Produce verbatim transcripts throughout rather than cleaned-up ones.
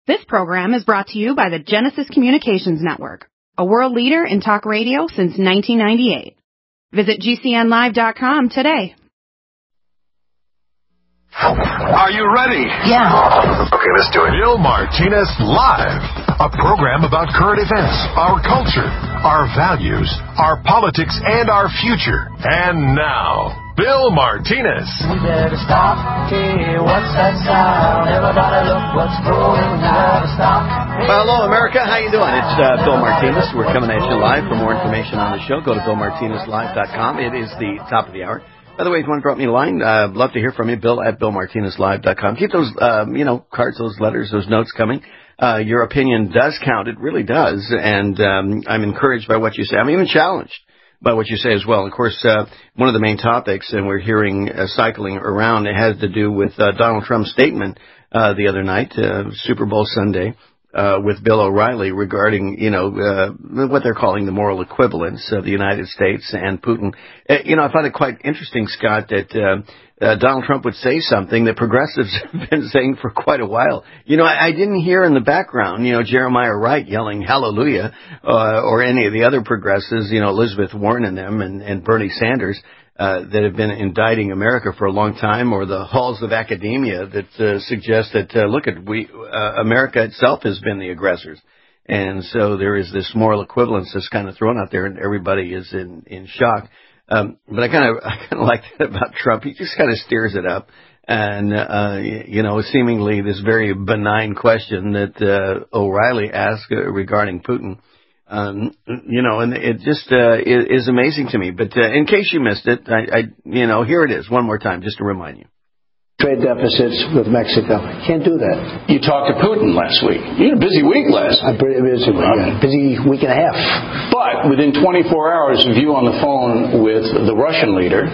This program is brought to you by the Genesis Communications Network, a world leader in talk radio since nineteen ninety-eight. Visit G C N live dot com today. Are you ready? Yeah. Okay, let's do it. Bill Martinez Live, a program about current events, our culture, our values, our politics, and our future. And now, Bill Martinez. We better stop. Hey, what's that sound? Everybody look what's going down. Stop. Well, hello, America. How you doing? It's uh, Bill Martinez. We're coming at you live. For more information on the show, go to Bill Martinez Live dot com. It is the top of the hour. By the way, if you want to drop me a line, uh, I'd love to hear from you. Bill at Bill Martinez Live dot com. Keep those, um, you know, cards, those letters, those notes coming. Uh, your opinion does count. It really does. And um, I'm encouraged by what you say. I'm even challenged by what you say as well. Of course, uh, one of the main topics, and we're hearing uh, cycling around, it has to do with uh, Donald Trump's statement uh, the other night, uh, Super Bowl Sunday, uh, with Bill O'Reilly regarding, you know, uh, what they're calling the moral equivalence of the United States and Putin. Uh, you know, I find it quite interesting, Scott, that uh, uh, Donald Trump would say something that progressives have been saying for quite a while. You know, I, I didn't hear in the background, you know, Jeremiah Wright yelling hallelujah, uh, or any of the other progressives, you know, Elizabeth Warren and them and, and Bernie Sanders, Uh, that have been indicting America for a long time, or the halls of academia that uh, suggest that, uh, look, at we uh, America itself has been the aggressors. And so there is this moral equivalence that's kind of thrown out there, and everybody is in, in shock. Um, but I kind of I kind of like that about Trump. He just kind of steers it up. And, uh, you know, seemingly this very benign question that uh, O'Reilly asked uh, regarding Putin. Um, you know, and it just uh, is amazing to me. But uh, in case you missed it, I, I, you know, here it is one more time, just to remind you. Trade deficits with Mexico. Can't do that. You talked to Putin last week. You had a busy week last week. A pretty busy week. Yeah. Busy week and a half. But within twenty-four hours of you on the phone with the Russian leader,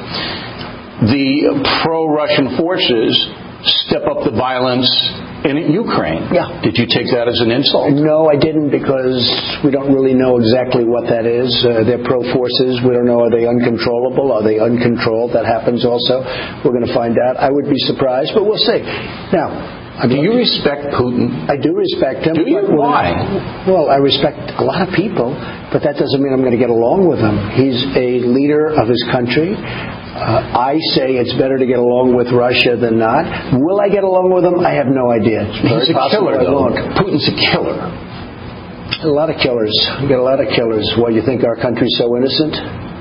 the pro-Russian forces step up the violence in Ukraine. Yeah. Did you take that as an insult? No, I didn't, because we don't really know exactly what that is. Uh, they're pro-forces. We don't know, are they uncontrollable? Are they uncontrolled? That happens also. We're going to find out. I would be surprised, but we'll see. Now, I do you respect Putin? I do respect him. Do you? But, Why? Well, I respect a lot of people, but that doesn't mean I'm going to get along with him. He's a leader of his country. Uh, I say it's better to get along with Russia than not. Will I get along with him? I have no idea. He's a killer, though. Putin's a killer. A lot of killers. We got a lot of killers. Why, you think our country's so innocent?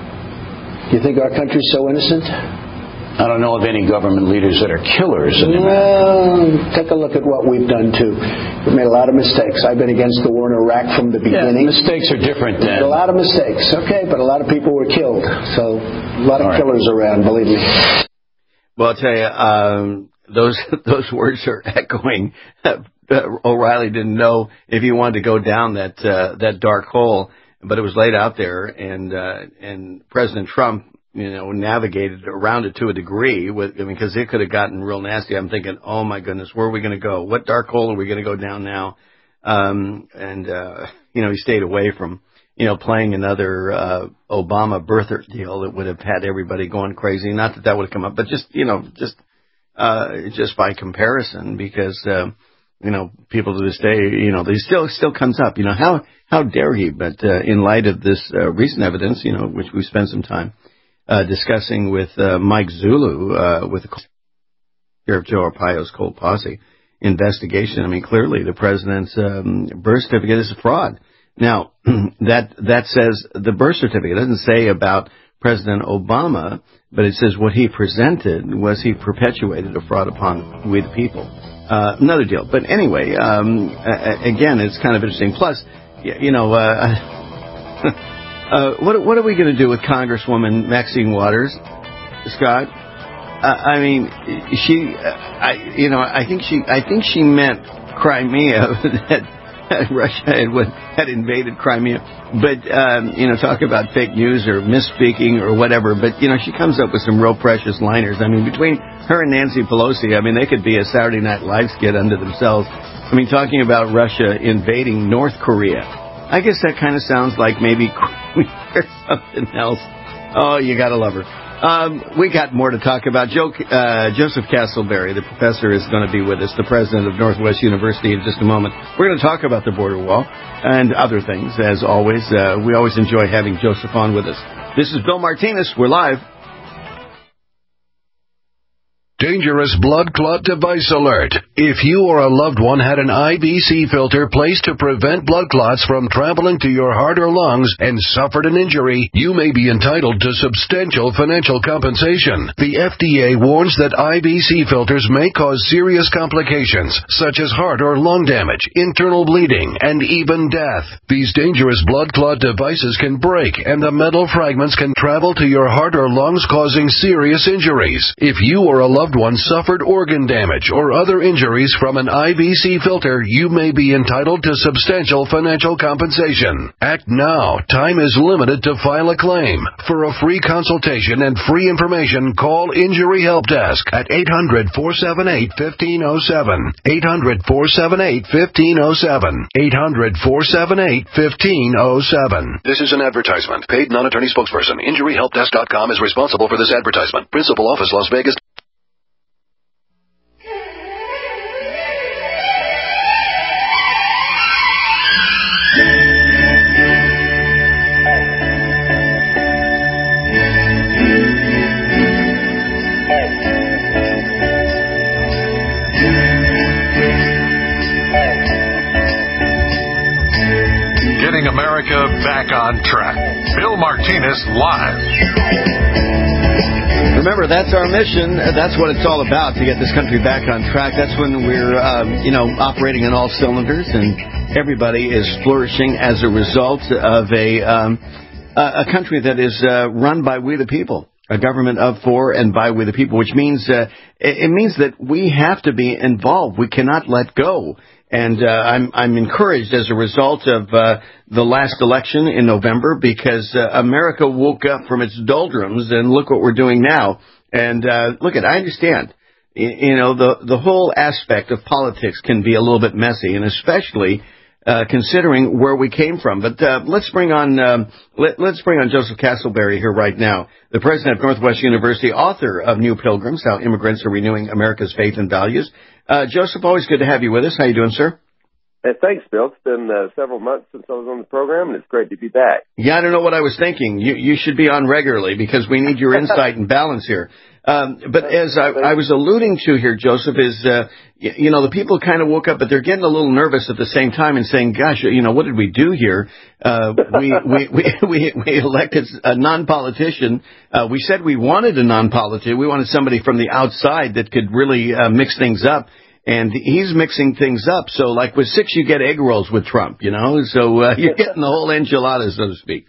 You think our country's so innocent? I don't know of any government leaders that are killers. Well, take a look at what we've done, too. We've made a lot of mistakes. I've been against the war in Iraq from the beginning. Yeah, mistakes are different then. A lot of mistakes. Okay, but a lot of people were killed. So a lot of All right. killers around, believe me. Well, I'll tell you, um, those those words are echoing. Uh, O'Reilly didn't know if he wanted to go down that uh, that dark hole, but it was laid out there, and uh, and President Trump, you know, navigated around it to a degree, with, I mean, because it could have gotten real nasty. I'm thinking, oh my goodness, where are we going to go? What dark hole are we going to go down now? Um, and, uh, you know, he stayed away from, you know, playing another, uh, Obama birther deal that would have had everybody going crazy. Not that that would have come up, but just, you know, just, uh, just by comparison, because, uh, you know, people to this day, you know, they still, still comes up, you know, how, how dare he? But, uh, in light of this, uh, recent evidence, you know, which we spent some time Uh, discussing with uh, Mike Zulu, uh, with the Sheriff Joe Arpaio's Cold Posse investigation. I mean, clearly the president's um, birth certificate is a fraud. Now, that that says the birth certificate doesn't say about President Obama, but it says what he presented was he perpetuated a fraud upon we the people. Uh, another deal. But anyway, um, again, it's kind of interesting. Plus, you know, uh, Uh, what what are we going to do with Congresswoman Maxine Waters, Scott? Uh, I mean, she, uh, I you know, I think she, I think she meant Crimea, that, that Russia had, had invaded Crimea. But um, you know, talk about fake news or misspeaking or whatever. But you know, she comes up with some real precious liners. I mean, between her and Nancy Pelosi, I mean, they could be a Saturday Night Live skit unto themselves. I mean, talking about Russia invading North Korea. I guess that kind of sounds like maybe Queen or something else. Oh, you gotta love her. Um, we got more to talk about. Joe, uh, Joseph Castleberry, the professor, is going to be with us, the president of Northwest University, in just a moment. We're going to talk about the border wall and other things, as always. Uh, we always enjoy having Joseph on with us. This is Bill Martinez. We're live. Dangerous blood clot device alert. If you or a loved one had an I V C filter placed to prevent blood clots from traveling to your heart or lungs and suffered an injury, you may be entitled to substantial financial compensation. The F D A warns that I V C filters may cause serious complications, such as heart or lung damage, internal bleeding, and even death. These dangerous blood clot devices can break, and the metal fragments can travel to your heart or lungs, causing serious injuries. If you or a loved one suffered organ damage or other injuries from an I V C filter, you may be entitled to substantial financial compensation. Act now. Time is limited to file a claim. For a free consultation and free information, call Injury Help Desk at eight hundred, four seven eight, one five zero seven. eight hundred, four seven eight, one five zero seven. eight hundred, four seven eight, one five zero seven. This is an advertisement. Paid non-attorney spokesperson. Injury Help Desk dot com is responsible for this advertisement. Principal office, Las Vegas. America back on track. Bill Martinez live. Remember, that's our mission. That's what it's all about, to get this country back on track. That's when we're, um, you know, operating on all cylinders and everybody is flourishing as a result of a um, a country that is uh, run by we the people. A government of, for, and by we the people, which means uh, it means that we have to be involved. We cannot let go. And uh, I'm I'm encouraged as a result of uh, the last election in November, because uh, America woke up from its doldrums, and look what we're doing now. And uh, look at, I understand, you know, the the whole aspect of politics can be a little bit messy, and especially uh, considering where we came from. But uh, let's bring on um, let, let's bring on Joseph Castleberry here right now, the president of Northwest University, author of New Pilgrims: How Immigrants Are Renewing America's Faith and Values. Uh, Joseph, always good to have you with us. How you doing, sir? Hey, thanks, Bill. It's been uh, several months since I was on the program, and it's great to be back. Yeah, I don't know what I was thinking. You you should be on regularly, because we need your insight and balance here. Um, but as I, I was alluding to here, Joseph, is, uh, you, you know, the people kind of woke up, but they're getting a little nervous at the same time and saying, gosh, you know, what did we do here? Uh, we, we, we, we, we elected a non-politician. Uh, we said we wanted a non-politician. We wanted somebody from the outside that could really uh, mix things up. And he's mixing things up. So, like with six, you get egg rolls with Trump, you know? So uh, you're getting the whole enchilada, so to speak.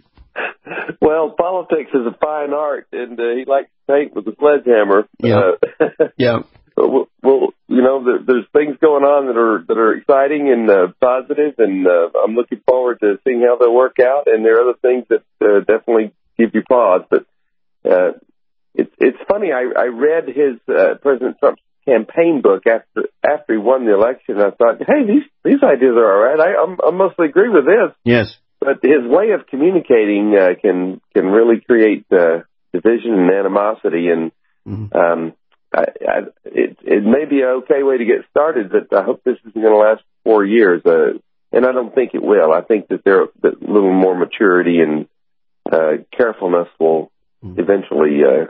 Well, politics is a fine art, and uh, he likes to paint with a sledgehammer. Yeah. Uh, yeah. Well, well, you know, there, there's things going on that are that are exciting and uh, positive, and uh, I'm looking forward to seeing how they work out. And there are other things that uh, definitely give you pause. But uh, it's it's funny. I, I read his uh, President Trump's campaign book after after he won the election. I thought, hey, these these ideas are all right. I I'm, I mostly agree with this. Yes. But his way of communicating uh, can can really create uh, division and animosity, and mm-hmm. um, I, I, it it may be an okay way to get started, but I hope this isn't going to last four years. Uh, and I don't think it will. I think that there that a little more maturity and uh, carefulness will mm-hmm. eventually uh,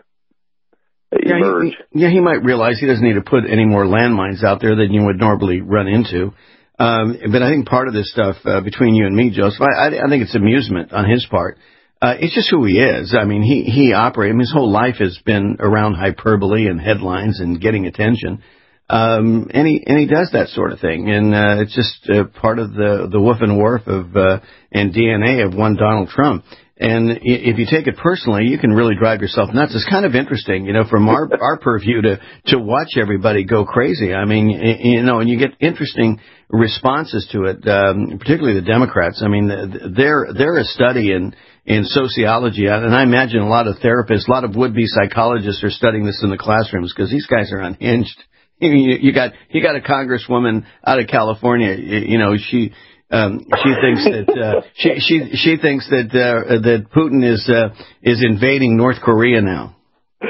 emerge. Yeah he, yeah, he might realize he doesn't need to put any more landmines out there than you would normally run into. Um, but I think part of this stuff uh, between you and me, Joseph, I, I, I think it's amusement on his part. Uh, it's just who he is. I mean, he, he operates, I mean, his whole life has been around hyperbole and headlines and getting attention. Um, and he, and he does that sort of thing. And, uh, it's just uh, part of the, the woof and woof of, uh, and D N A of one Donald Trump. And if you take it personally, you can really drive yourself nuts. It's kind of interesting, you know, from our, our purview to, to watch everybody go crazy. I mean, you know, and you get interesting responses to it, um, particularly the Democrats. I mean, they're, they're a study in, in sociology. And I imagine a lot of therapists, a lot of would-be psychologists are studying this in the classrooms, because these guys are unhinged. You, you got, you got a congresswoman out of California, you know, she, Um, she thinks that uh, she she she thinks that uh, that Putin is uh, is invading North Korea now.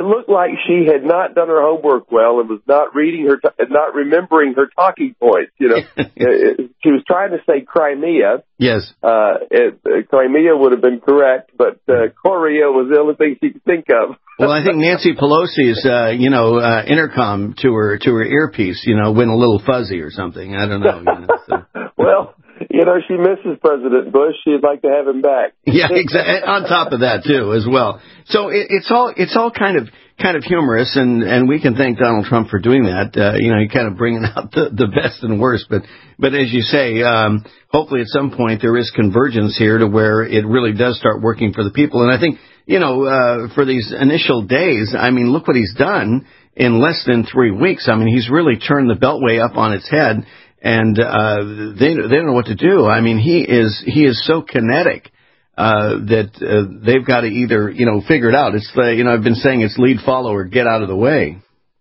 it looked like she had not done her homework well and was not reading her, t- not remembering her talking points. You know, it, she was trying to say Crimea. Yes. Uh, it, uh, Crimea would have been correct, but uh, Korea was the only thing she could think of. Well, I think Nancy Pelosi's, uh, you know, uh, intercom to her to her earpiece, you know, went a little fuzzy or something. I don't know. You know so. Well, you know, she misses President Bush. She'd like to have him back. Yeah, exactly. On top of that, too, as well. So it, it's all it's all kind of kind of humorous, and, and we can thank Donald Trump for doing that. Uh, you know, he kind of bringing out the, the best and worst. But but as you say, um, hopefully at some point there is convergence here to where it really does start working for the people. And I think, you know, uh, for these initial days, I mean, look what he's done in less than three weeks. I mean, he's really turned the Beltway up on its head. And uh, they they don't know what to do. I mean, he is he is so kinetic uh, that uh, they've got to either you know figure it out. It's uh, you know I've been saying it's lead, follow, or get out of the way.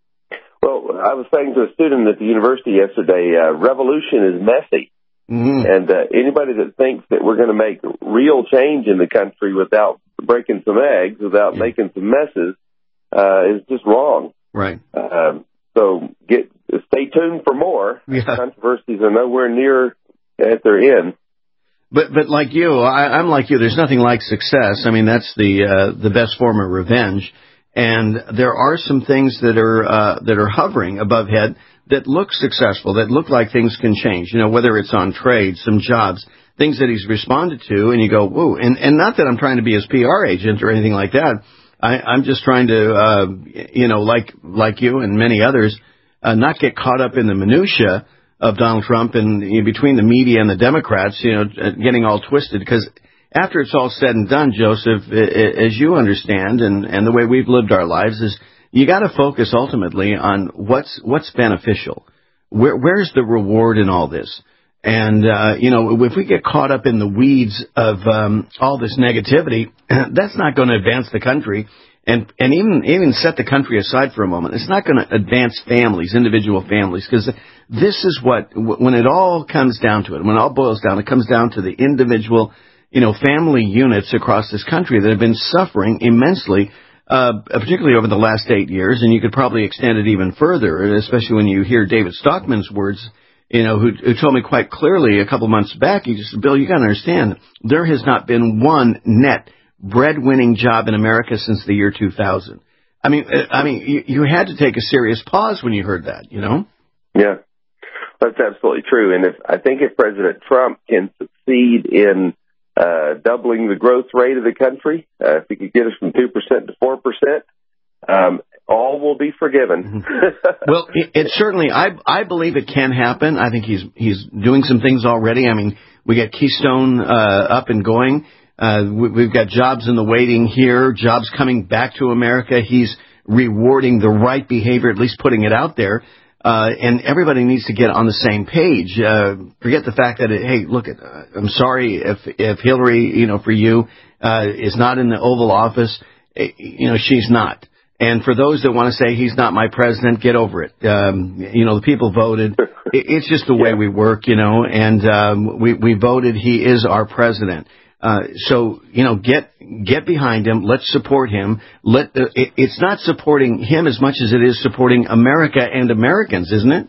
Well, I was saying to a student at the university yesterday, uh, revolution is messy, mm-hmm. and uh, anybody that thinks that we're going to make real change in the country without breaking some eggs, without yeah. making some messes, uh, is just wrong. Right. Um, so get. Stay tuned for more. Yeah. Controversies are nowhere near at their end. But but like you, I, I'm like you. There's nothing like success. I mean, that's the uh, the best form of revenge. And there are some things that are uh, that are hovering above head that look successful, that look like things can change. You know, whether it's on trade, some jobs, things that he's responded to, and you go, whoa. And and not that I'm trying to be his P R agent or anything like that. I, I'm just trying to, uh, you know, like like you and many others. Uh, not get caught up in the minutia of Donald Trump and you know, between the media and the Democrats, you know, getting all twisted. Because after it's all said and done, Joseph, as you understand, and, and the way we've lived our lives, is you got to focus ultimately on what's what's beneficial. Where, where's the reward in all this? And, uh, you know, if we get caught up in the weeds of um, all this negativity, that's not going to advance the country. And and even even set the country aside for a moment. It's not going to advance families, individual families, because this is what, when it all comes down to it, when it all boils down, it comes down to the individual, you know, family units across this country that have been suffering immensely, uh, particularly over the last eight years. And you could probably extend it even further, especially when you hear David Stockman's words, you know, who, who told me quite clearly a couple months back, he just, Bill, you got to understand, there has not been one net breadwinning job in America since the year two thousand. I mean, I mean, you, you had to take a serious pause when you heard that, you know? Yeah, that's absolutely true. And if I think if President Trump can succeed in uh, doubling the growth rate of the country, uh, if he could get us from two percent to four percent, um, all will be forgiven. Well, it, it certainly, I I believe it can happen. I think he's he's doing some things already. I mean, we got Keystone uh, up and going. Uh, we, we've got jobs in the waiting here, jobs coming back to America. He's rewarding the right behavior, at least putting it out there. Uh, and everybody needs to get on the same page. Uh, forget the fact that, it, hey, look, uh, I'm sorry if, if Hillary, you know, for you, uh, is not in the Oval Office. You know, she's not. And for those that want to say he's not my president, get over it. Um, you know, the people voted. It, it's just the way yeah. we work, you know, and um, we, we voted. He is our president. Uh, so, you know, get get behind him. Let's support him. Let uh, it, it's not supporting him as much as it is supporting America and Americans, isn't it?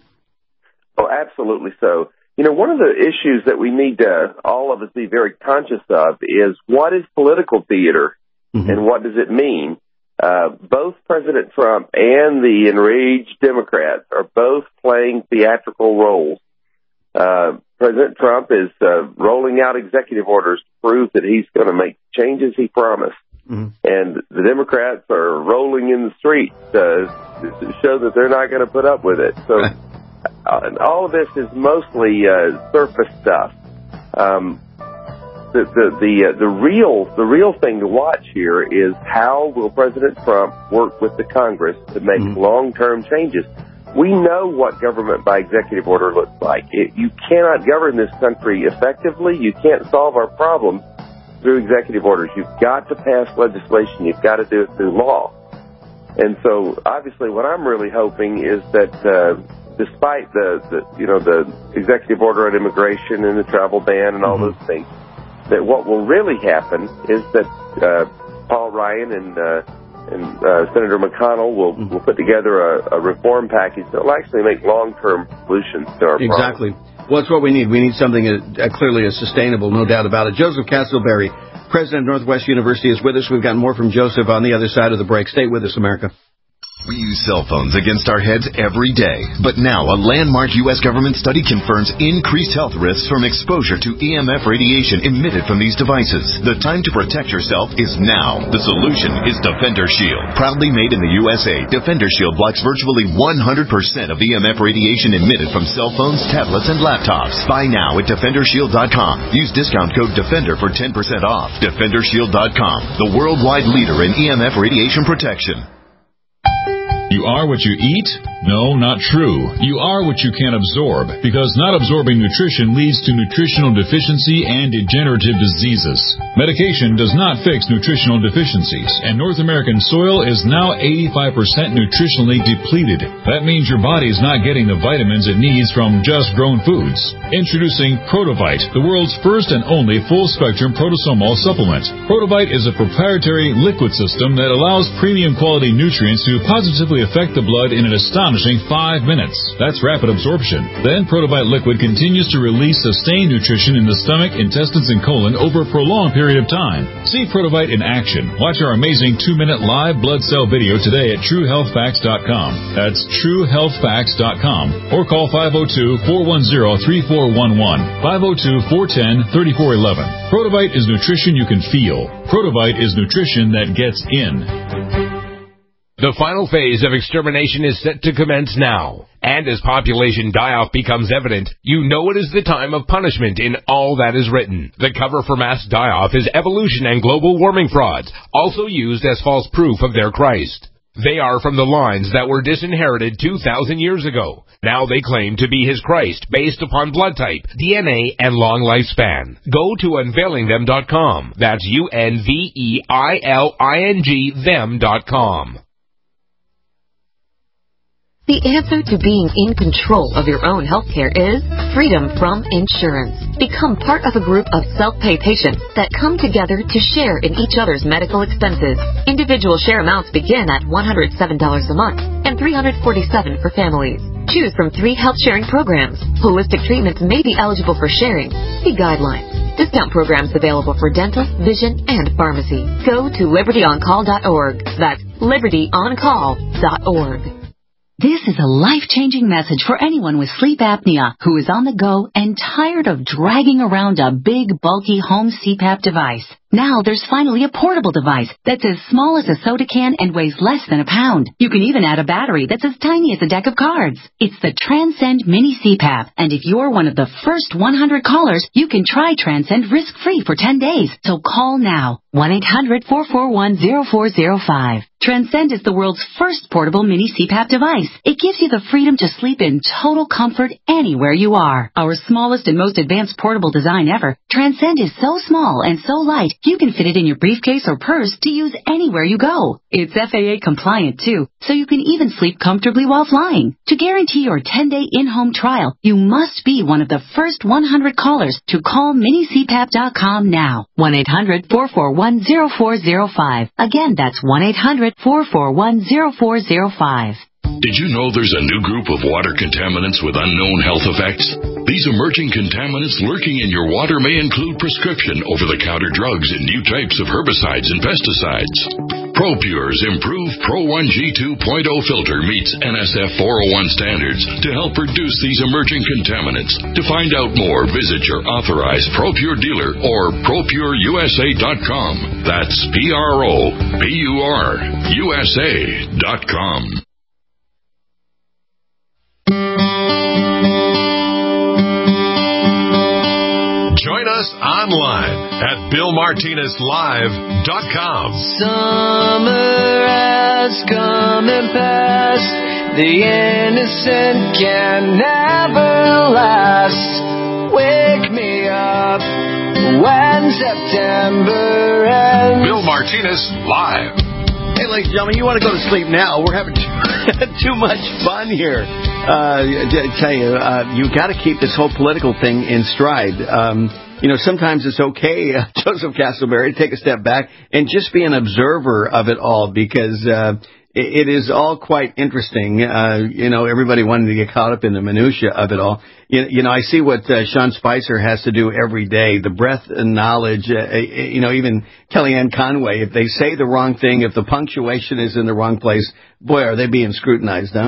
Oh, absolutely so. You know, one of the issues that we need to, all of us, be very conscious of is what is political theater mm-hmm. and what does it mean? Uh, both President Trump and the enraged Democrats are both playing theatrical roles. Uh, President Trump is uh, rolling out executive orders to prove that he's going to make changes he promised. Mm-hmm. And the Democrats are rolling in the streets uh, to show that they're not going to put up with it. So uh, and all of this is mostly uh, surface stuff. Um, the the the, uh, the real the real thing to watch here is how will President Trump work with the Congress to make mm-hmm. long-term changes. We know what government by executive order looks like. It, you cannot govern this country effectively. You can't solve our problems through executive orders. You've got to pass legislation. You've got to do it through law. And so, obviously, what I'm really hoping is that, uh, despite the, the, you know, the executive order on immigration and the travel ban and all mm-hmm. those things, that what will really happen is that uh, Paul Ryan and uh, and uh, Senator McConnell will, will put together a, a reform package that will actually make long-term solutions to our problems. Exactly. Well, that's what we need. We need something uh, clearly as sustainable, no doubt about it. Joseph Castleberry, president of Northwest University, is with us. We've got more from Joseph on the other side of the break. Stay with us, America. We use cell phones against our heads every day. But now, a landmark U S government study confirms increased health risks from exposure to E M F radiation emitted from these devices. The time to protect yourself is now. The solution is Defender Shield. Proudly made in the U S A, Defender Shield blocks virtually one hundred percent of E M F radiation emitted from cell phones, tablets, and laptops. Buy now at Defender Shield dot com. Use discount code DEFENDER for ten percent off. Defender Shield dot com, the worldwide leader in E M F radiation protection. You are what you eat? No, not true. You are what you can absorb, because not absorbing nutrition leads to nutritional deficiency and degenerative diseases. Medication does not fix nutritional deficiencies, and North American soil is now eighty-five percent nutritionally depleted. That means your body is not getting the vitamins it needs from just grown foods. Introducing Protovite, the world's first and only full-spectrum protosomal supplement. Protovite is a proprietary liquid system that allows premium quality nutrients to positively affect the blood in an astonishing five minutes. That's rapid absorption. Then Protovite liquid continues to release sustained nutrition in the stomach, intestines, and colon over a prolonged period of time. See Protovite in action. Watch our amazing two-minute live blood cell video today at True Health Facts dot com. That's True Health Facts dot com. Or call five oh two, four one oh, three four one one, five oh two, four one oh, three four one one. Protovite is nutrition you can feel. Protovite is nutrition that gets in. The final phase of extermination is set to commence now. And as population die-off becomes evident, you know it is the time of punishment in all that is written. The cover for mass die-off is evolution and global warming frauds, also used as false proof of their Christ. They are from the lines that were disinherited two thousand years ago. Now they claim to be his Christ based upon blood type, D N A, and long lifespan. Go to unveiling them dot com. That's U N V E I L I N G them dot com. The answer to being in control of your own healthcare is freedom from insurance. Become part of a group of self-pay patients that come together to share in each other's medical expenses. Individual share amounts begin at one hundred seven dollars a month and three hundred forty-seven dollars for families. Choose from three health sharing programs. Holistic treatments may be eligible for sharing. See guidelines. Discount programs available for dental, vision, and pharmacy. Go to liberty on call dot org. That's liberty on call dot org. This is a life-changing message for anyone with sleep apnea who is on the go and tired of dragging around a big, bulky home C PAP device. Now there's finally a portable device that's as small as a soda can and weighs less than a pound. You can even add a battery that's as tiny as a deck of cards. It's the Transcend Mini C PAP, and if you're one of the first one hundred callers, you can try Transcend risk-free for ten days. So call now, one eight hundred, four four one, oh four oh five. Transcend is the world's first portable mini C PAP device. It gives you the freedom to sleep in total comfort anywhere you are. Our smallest and most advanced portable design ever, Transcend is so small and so light, you can fit it in your briefcase or purse to use anywhere you go. It's F A A compliant too, so you can even sleep comfortably while flying. To guarantee your ten-day in-home trial, you must be one of the first one hundred callers to call mini C PAP dot com now. one eight hundred, four four one, oh four oh five. Again, that's one eight hundred, four four one, oh four oh five. Did you know there's a new group of water contaminants with unknown health effects? These emerging contaminants lurking in your water may include prescription over-the-counter drugs and new types of herbicides and pesticides. ProPure's improved Pro one G two point oh filter meets N S F four oh one standards to help reduce these emerging contaminants. To find out more, visit your authorized ProPure dealer or Pro Pure U S A dot com. That's P R O P U R U S A dot com. Join us online at Bill Martinez Live dot com. Summer has come and passed. The innocent can never last. Wake me up when September ends. Bill Martinez Live. Hey, ladies and gentlemen, you want to go to sleep now? We're having too, too much fun here. Uh, I tell you, uh, you got to keep this whole political thing in stride. Um, you know, sometimes it's okay, uh, Joseph Castleberry, to take a step back and just be an observer of it all, because uh, it, it is all quite interesting. Uh, you know, everybody wanting to get caught up in the minutia of it all. You, you know, I see what uh, Sean Spicer has to do every day, the breadth and knowledge. Uh, you know, even Kellyanne Conway, if they say the wrong thing, if the punctuation is in the wrong place, boy, are they being scrutinized, huh?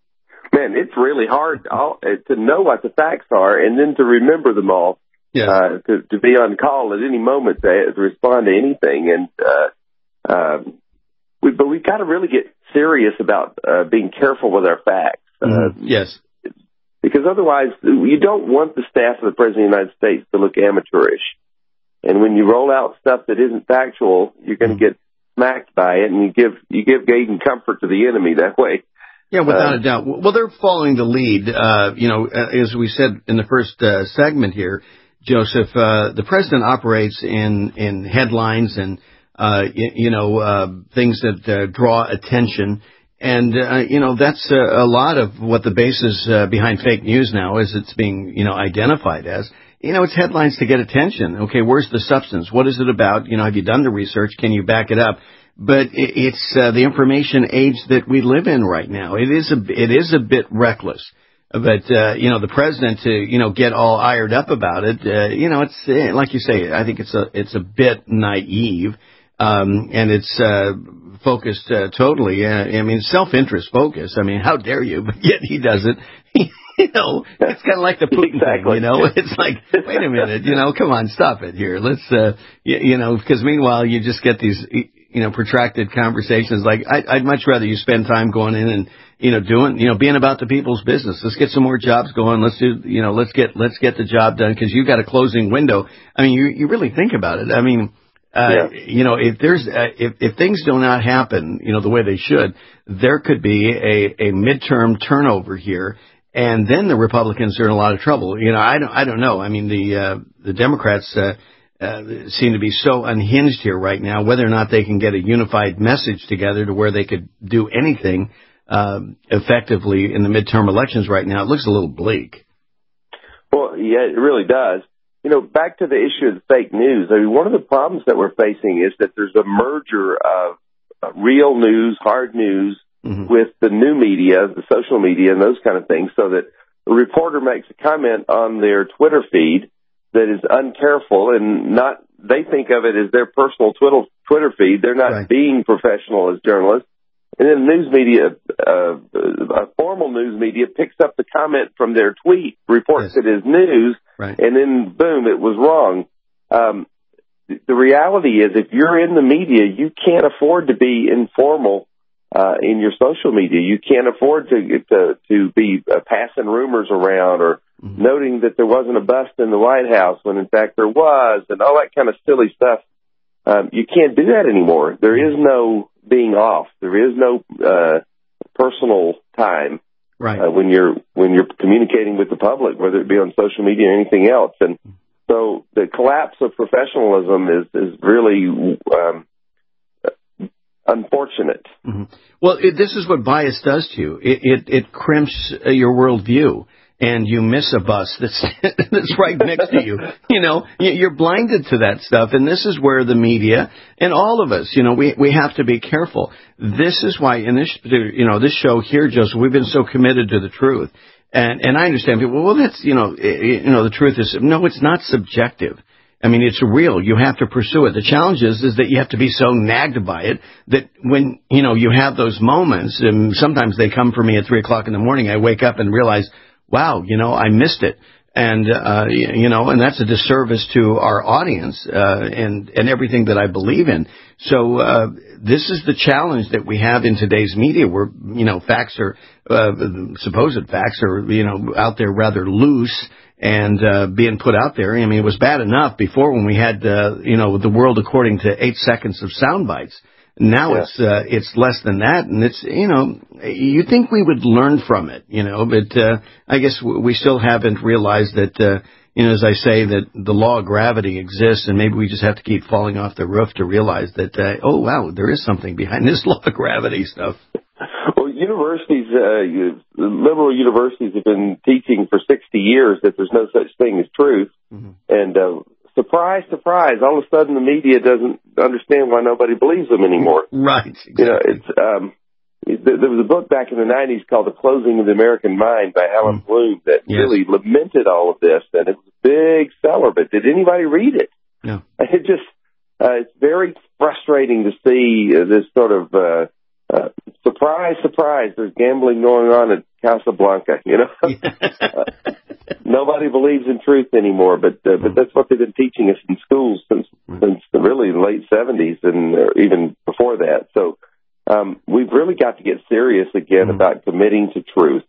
Man, it's really hard to, to know what the facts are and then to remember them all. Yes. Uh, to, to be on call at any moment to, to respond to anything. And, uh, um, we, but we've got to really get serious about, uh, being careful with our facts. Mm-hmm. Uh, yes. Because otherwise, you don't want the staff of the President of the United States to look amateurish. And when you roll out stuff that isn't factual, you're going to mm-hmm. get smacked by it, and you give, you give aid and comfort to the enemy that way. Yeah, without uh, a doubt. Well, they're following the lead. Uh, you know, as we said in the first uh, segment here, Joseph, uh, the president operates in, in headlines and, uh, you, you know, uh, things that uh, draw attention. And, uh, you know, that's a, a lot of what the basis uh, behind fake news now is. It's being, you know, identified as. You know, it's headlines to get attention. Okay, where's the substance? What is it about? You know, have you done the research? Can you back it up? But it, it's uh, the information age that we live in right now. It is a, it is a bit reckless. But, uh, you know, the president to, you know, get all ired up about it, uh, you know, it's, uh, like you say, I think it's a, it's a bit naive. Um, and it's, uh, focused, uh, totally, uh, I mean, self-interest focus. I mean, how dare you? But yet he does it. You know, it's kind of like the Putin exactly. thing, you know, it's like, wait a minute, you know, come on, stop it here. Let's, uh, you, you know, because meanwhile you just get these, you know, protracted conversations. Like, I, I'd much rather you spend time going in and, you know, doing, you know, being about the people's business. Let's get some more jobs going. Let's do, you know, let's get, let's get the job done, because you've got a closing window. I mean, you, you really think about it. I mean, uh, yeah. you know, if there's, uh, if, if things do not happen, you know, the way they should, there could be a, a midterm turnover here. And then the Republicans are in a lot of trouble. You know, I don't, I don't know. I mean, the, uh, the Democrats, uh, Uh, seem to be so unhinged here right now, whether or not they can get a unified message together to where they could do anything um, effectively in the midterm elections right now. It looks a little bleak. Well, yeah, it really does. You know, back to the issue of the fake news, I mean, one of the problems that we're facing is that there's a merger of uh, real news, hard news, mm-hmm. with the new media, the social media, and those kind of things, so that a reporter makes a comment on their Twitter feed that is uncareful and not, they think of it as their personal Twitter, Twitter feed. They're not right. being professional as journalists. And then news media, uh, a formal news media picks up the comment from their tweet, reports yes. it as news, right. and then boom, it was wrong. Um, the reality is if you're in the media, you can't afford to be informal uh, in your social media. You can't afford to, to, to be uh, passing rumors around or Mm-hmm. noting that there wasn't a bust in the White House when in fact there was, and all that kind of silly stuff. Um, you can't do that anymore. There is no being off. There is no uh, personal time right. uh, when you're when you're communicating with the public, whether it be on social media or anything else. And so the collapse of professionalism is is really um, unfortunate. Mm-hmm. Well, it, this is what bias does to you. It it, it crimps uh, your worldview. And you miss a bus that's that's right next to you. You know, you're blinded to that stuff. And this is where the media and all of us, you know, we we have to be careful. This is why in this, you know, this show here, Joseph, we've been so committed to the truth. And and I understand people. Well, that's you know, you know, the truth is no, it's not subjective. I mean, it's real. You have to pursue it. The challenge is, is that you have to be so nagged by it that when, you know, you have those moments, and sometimes they come for me at three o'clock in the morning, I wake up and realize, wow, you know, I missed it. And, uh, you know, and that's a disservice to our audience, uh, and, and everything that I believe in. So, uh, this is the challenge that we have in today's media where, you know, facts are, uh, supposed facts are, you know, out there rather loose and, uh, being put out there. I mean, it was bad enough before when we had, uh, you know, the world according to eight seconds of sound bites. Now yeah. it's, uh, it's less than that. And it's, you know, you think we would learn from it, you know, but, uh, I guess we still haven't realized that, uh, you know, as I say, that the law of gravity exists, and maybe we just have to keep falling off the roof to realize that, uh, oh, wow, there is something behind this law of gravity stuff. Well, universities, uh, you, liberal universities have been teaching for sixty years that there's no such thing as truth. Mm-hmm. And uh, surprise, surprise, all of a sudden the media doesn't understand why nobody believes them anymore. Right. Exactly. You know, it's um, it, there was a book back in the nineties called The Closing of the American Mind by Helen mm-hmm. Bloom that yes. really lamented all of this, and it was a big seller. But did anybody read it? No. It just uh, it's very frustrating to see uh, this sort of. Uh, Uh, surprise, surprise, there's gambling going on at Casablanca, you know. uh, nobody believes in truth anymore, but uh, but that's what they've been teaching us in schools since, since really the late seventies and uh, even before that. So um, we've really got to get serious again about committing to truth.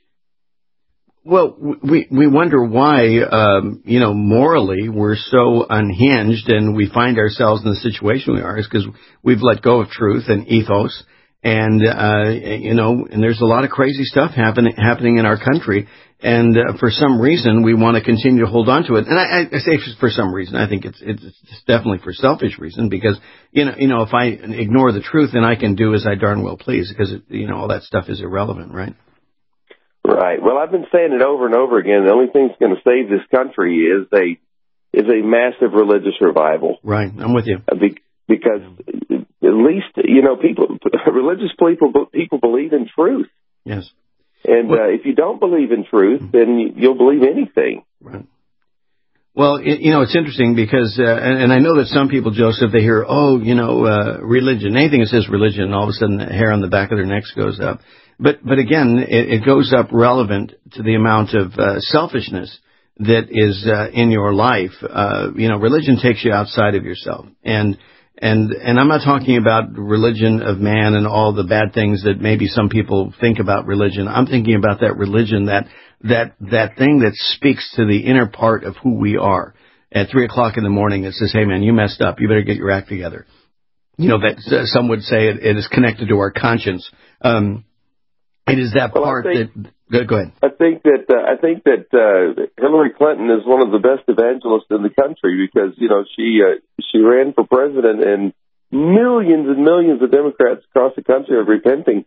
Well, we we wonder why, um, you know, morally we're so unhinged and we find ourselves in the situation we are is because we've let go of truth and ethos. And, uh, you know, and there's a lot of crazy stuff happening, happening in our country. And uh, for some reason, we want to continue to hold on to it. And I, I say for some reason, I think it's, it's definitely for selfish reason because, you know, you know, if I ignore the truth, then I can do as I darn well please because, it, you know, all that stuff is irrelevant, right? Right. Well, I've been saying it over and over again. The only thing that's going to save this country is a, is a massive religious revival. Right. I'm with you. Uh, be, because at least, you know, people, religious people, people believe in truth. Yes. And well, uh, if you don't believe in truth, then you'll believe anything. Right. Well, it, you know, it's interesting because, uh, and, and I know that some people, Joseph, they hear, oh, you know, uh, religion, anything that says religion, all of a sudden the hair on the back of their necks goes up. But, but again, it, it goes up relevant to the amount of uh, selfishness that is uh, in your life. Uh, you know, religion takes you outside of yourself. And And and I'm not talking about religion of man and all the bad things that maybe some people think about religion. I'm thinking about that religion, that that that thing that speaks to the inner part of who we are. At three o'clock in the morning, it says, "Hey man, you messed up. You better get your act together." You know, that uh, some would say it, it is connected to our conscience. Um, it is that well, part think, that. Go, go ahead. I think that uh, I think that uh, Hillary Clinton is one of the best evangelists in the country because you know she uh, she ran for president and millions and millions of Democrats across the country are repenting.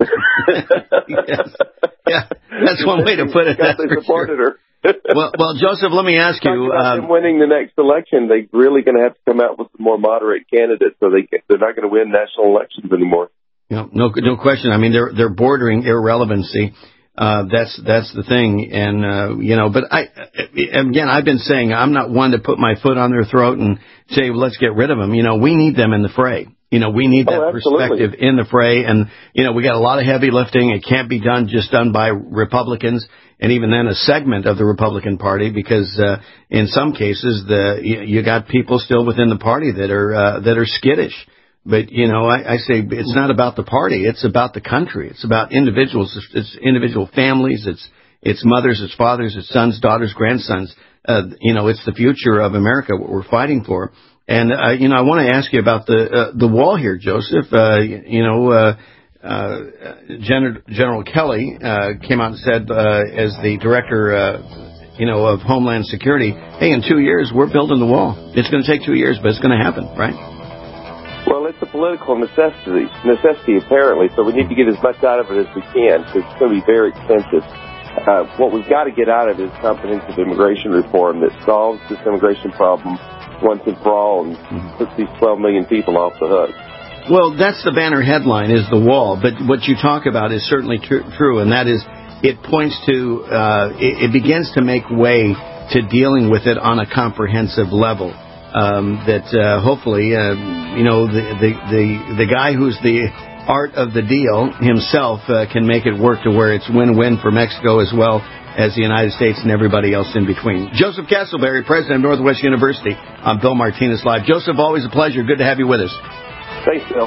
Yes. Yeah, that's one way to put it. Because they supported sure. her. well, well, Joseph, let me ask you. Um, them winning the next election, they're really going to have to come out with some more moderate candidates, so they they're not going to win national elections anymore. No, no, no question. I mean, they're they're bordering irrelevancy. Uh, that's, that's the thing. And, uh, you know, but I, again, I've been saying I'm not one to put my foot on their throat and say, well, let's get rid of them. You know, we need them in the fray. You know, we need that oh, perspective in the fray. And, you know, we got a lot of heavy lifting. It can't be done just done by Republicans and even then a segment of the Republican Party because, uh, in some cases, the, you, you got people still within the party that are, uh, that are skittish. But, you know, I, I say it's not about the party. It's about the country. It's about individuals. It's, it's individual families. It's it's mothers. It's fathers. It's sons, daughters, grandsons. Uh, you know, it's the future of America, what we're fighting for. And, uh, you know, I want to ask you about the uh, the wall here, Joseph. Uh, you know, uh, uh, Gen- General Kelly uh, came out and said, uh, as the director, uh, you know, of Homeland Security, hey, in two years, we're building the wall. It's going to take two years, but it's going to happen, right? Well, it's a political necessity, necessity apparently, so we need to get as much out of it as we can, because it's going to be very expensive. Uh, what we've got to get out of it is comprehensive immigration reform that solves this immigration problem once and for all and puts these twelve million people off the hook. Well, that's the banner headline, is the wall, but what you talk about is certainly tr- true, and that is it points to, uh, it, it begins to make way to dealing with it on a comprehensive level. Um, that uh, hopefully, uh, you know, the, the the the guy who's the art of the deal himself uh, can make it work to where it's win-win for Mexico as well as the United States and everybody else in between. Joseph Castleberry, president of Northwest University, on Bill Martinez Live. Joseph, always a pleasure. Good to have you with us. Thanks, Bill.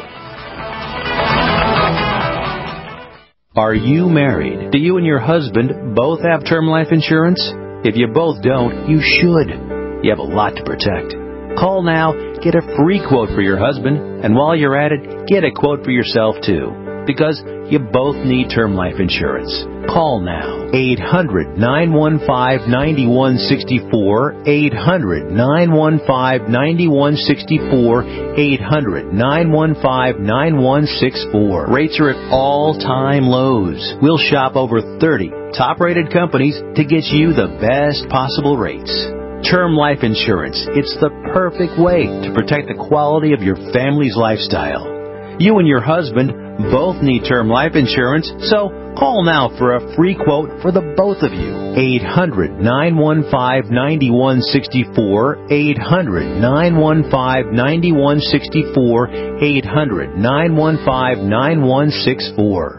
Are you married? Do you and your husband both have term life insurance? If you both don't, you should. You have a lot to protect. Call now, get a free quote for your husband, and while you're at it, get a quote for yourself, too. because you both need term life insurance. Call now. eight hundred, nine one five, nine one six four. eight hundred, nine one five, nine one six four. eight hundred, nine one five, nine one six four. Rates are at all-time lows. We'll shop over thirty top-rated companies to get you the best possible rates. Term life insurance. It's the perfect way to protect the quality of your family's lifestyle. You and your husband both need term life insurance, so call now for a free quote for the both of you. eight hundred, nine one five, nine one six four. eight hundred, nine one five, nine one six four. eight hundred, nine one five, nine one six four.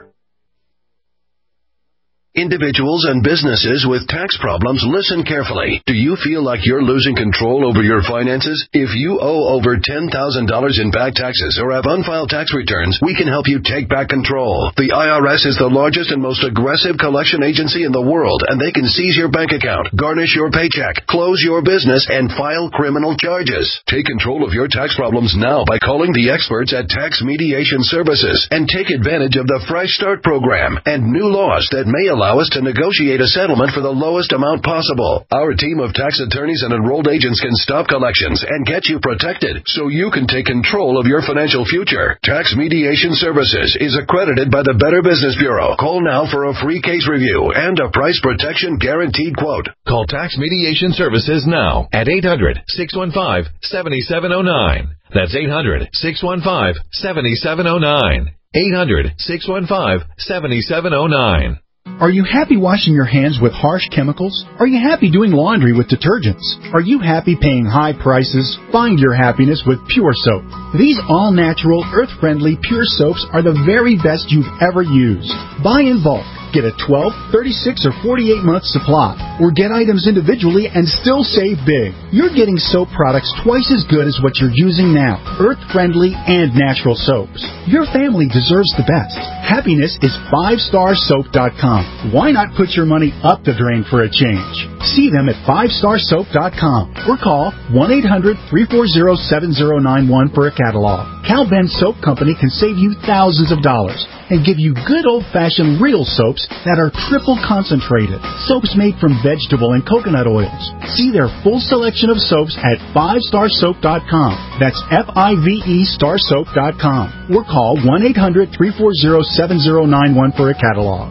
Individuals and businesses with tax problems, listen carefully. Do you feel like you're losing control over your finances? If you owe over ten thousand dollars in back taxes or have unfiled tax returns, we can help you take back control. The I R S is the largest and most aggressive collection agency in the world, and they can seize your bank account, garnish your paycheck, close your business, and file criminal charges. Take control of your tax problems now by calling the experts at Tax Mediation Services and take advantage of the Fresh Start program and new laws that may allow us to negotiate a settlement for the lowest amount possible. Our team of tax attorneys and enrolled agents can stop collections and get you protected so you can take control of your financial future. Tax Mediation Services is accredited by the Better Business Bureau. Call now for a free case review and a price protection guaranteed quote. Call Tax Mediation Services now at eight hundred, six one five, seven seven zero nine. That's eight hundred, six one five, seven seven zero nine. eight hundred, six one five, seven seven zero nine. Are you happy washing your hands with harsh chemicals? Are you happy doing laundry with detergents? Are you happy paying high prices? Find your happiness with Pure Soap. These all-natural, earth-friendly Pure Soaps are the very best you've ever used. Buy in bulk. Get a twelve, thirty-six, or forty-eight month supply, or get items individually and still save big. You're getting soap products twice as good as what you're using now, earth-friendly and natural soaps. Your family deserves the best. Happiness is five star soap dot com. Why not put your money up the drain for a change? See them at five star soap dot com or call one eight hundred, three four zero, seven zero nine one for a catalog. Cal Ben Soap Company can save you thousands of dollars and give you good old-fashioned real soaps that are triple concentrated. Soaps made from vegetable and coconut oils. See their full selection of soaps at five star soap dot com. That's F I V E star soap dot com. Or call one eight hundred, three four zero, seven zero nine one for a catalog.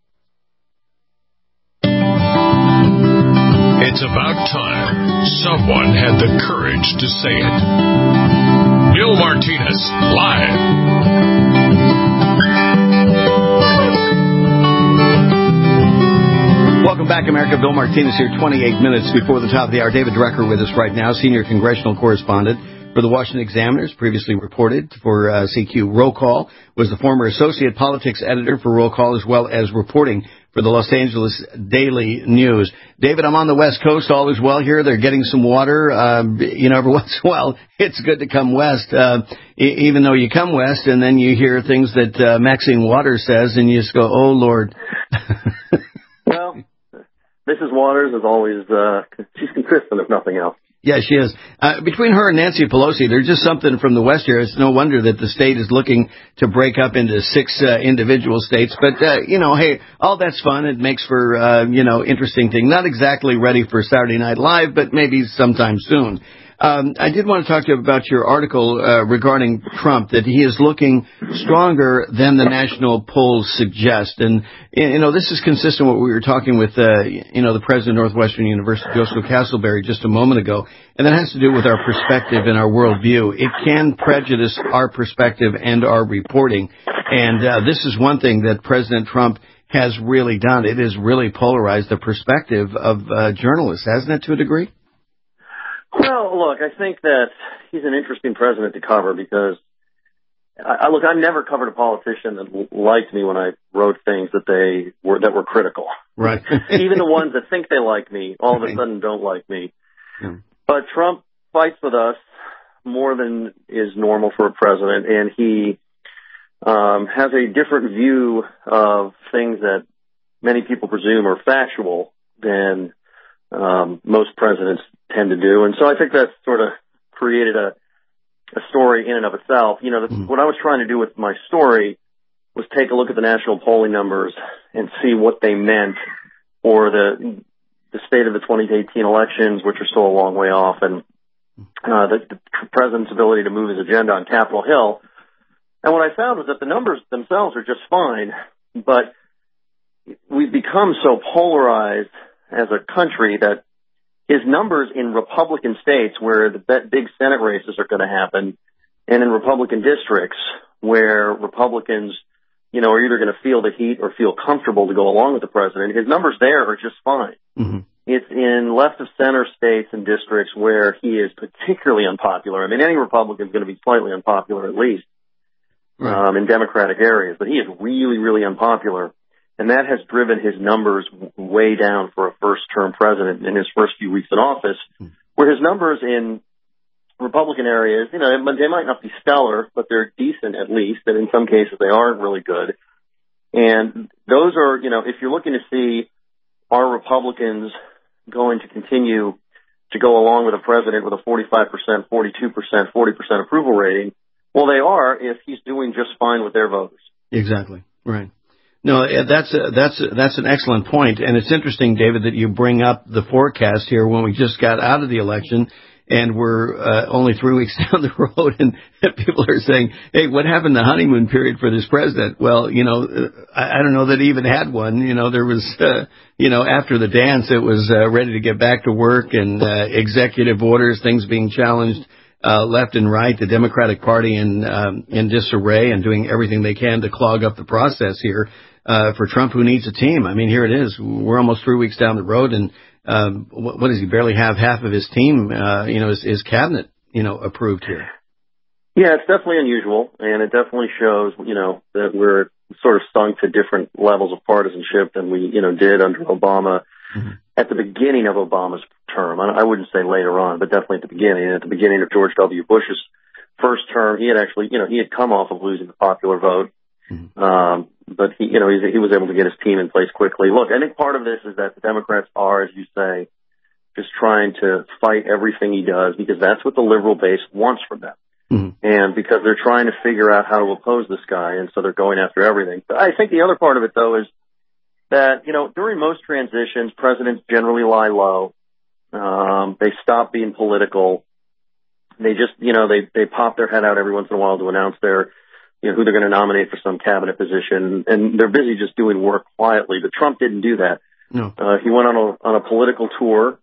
It's about time someone had the courage to say it. Bill Martinez, live. Welcome back, America. Bill Martinez here, twenty-eight minutes before the top of the hour. David Drecker with us right now, senior congressional correspondent for the Washington Examiners, previously reported for uh, C Q. Roll Call, was the former associate politics editor for Roll Call, as well as reporting for the Los Angeles Daily News. David, I'm on the West Coast. All is well here. They're getting some water. Uh, you know, every once in a while, it's good to come west, uh, e- even though you come west and then you hear things that uh, Maxine Waters says and you just go, oh, Lord. Well, Missus Waters is always, uh, she's consistent if nothing else. Yeah, she is. Uh, between her and Nancy Pelosi, there's just something from the West here. It's no wonder that the state is looking to break up into six uh, individual states. But, uh, you know, hey, all that's fun. It makes for, uh, you know, interesting thing. Not exactly ready for Saturday Night Live, but maybe sometime soon. Um, I did want to talk to you about your article uh, regarding Trump, that he is looking stronger than the national polls suggest. And, you know, this is consistent with what we were talking with, uh, you know, the president of Northwestern University, Joseph Castleberry, just a moment ago. And that has to do with our perspective and our worldview. It can prejudice our perspective and our reporting. And uh, this is one thing that President Trump has really done. It has really polarized the perspective of uh, journalists, hasn't it, to a degree? Well, look, I think that he's an interesting president to cover because, I, I look, I've never covered a politician that liked me when I wrote things that they were that were critical. Right. Even the ones that think they like me, all of a sudden don't like me. Yeah. But Trump fights with us more than is normal for a president, and he um, has a different view of things that many people presume are factual than um, most presidents tend to do. And so I think that's sort of created a, a story in and of itself. You know, the, mm. what I was trying to do with my story was take a look at the national polling numbers and see what they meant for the the state of the twenty eighteen elections, which are still a long way off, and uh, the, the president's ability to move his agenda on Capitol Hill. And what I found was that the numbers themselves are just fine, but we've become so polarized as a country that his numbers in Republican states where the big Senate races are going to happen, and in Republican districts where Republicans, you know, are either going to feel the heat or feel comfortable to go along with the president, his numbers there are just fine. Mm-hmm. It's in left of center states and districts where he is particularly unpopular. I mean, any Republican is going to be slightly unpopular at least, right. um, in Democratic areas, but he is really, really unpopular. And that has driven his numbers way down for a first-term president in his first few weeks in office, where his numbers in Republican areas, you know, they might not be stellar, but they're decent at least, and in some cases they aren't really good. And those are, you know, if you're looking to see are Republicans going to continue to go along with a president with a forty-five percent, forty-two percent, forty percent approval rating, well, they are if he's doing just fine with their voters. Exactly, right. No, that's a, that's a, that's an excellent point, and it's interesting, David, that you bring up the forecast here when we just got out of the election, and we're uh, only three weeks down the road, and people are saying, "Hey, what happened to the honeymoon period for this president?" Well, you know, I, I don't know that he even had one. You know, there was, uh, you know, after the dance, it was uh, ready to get back to work, and uh, executive orders, things being challenged uh, left and right, the Democratic Party in um, in disarray and doing everything they can to clog up the process here. Uh, for Trump, who needs a team. I mean, here it is. We're almost three weeks down the road, and um, what, what does he barely have half of his team, uh, you know, his, his cabinet, you know, approved here? Yeah, it's definitely unusual, and it definitely shows, you know, that we're sort of sunk to different levels of partisanship than we, you know, did under Obama mm-hmm. at the beginning of Obama's term. I, I wouldn't say later on, but definitely at the beginning. At the beginning of George W. Bush's first term, he had actually, you know, he had come off of losing the popular vote. Mm-hmm. Um, but he, you know, he, he was able to get his team in place quickly. Look, I think part of this is that the Democrats are, as you say, just trying to fight everything he does because that's what the liberal base wants from them. Mm-hmm. And because they're trying to figure out how to oppose this guy, and so they're going after everything. But I think the other part of it, though, is that, you know, during most transitions, presidents generally lie low. Um, they stop being political. They just, you know, they, they pop their head out every once in a while to announce their you know, who they're going to nominate for some cabinet position, and they're busy just doing work quietly. But Trump didn't do that. No. Uh, he went on a on a political tour,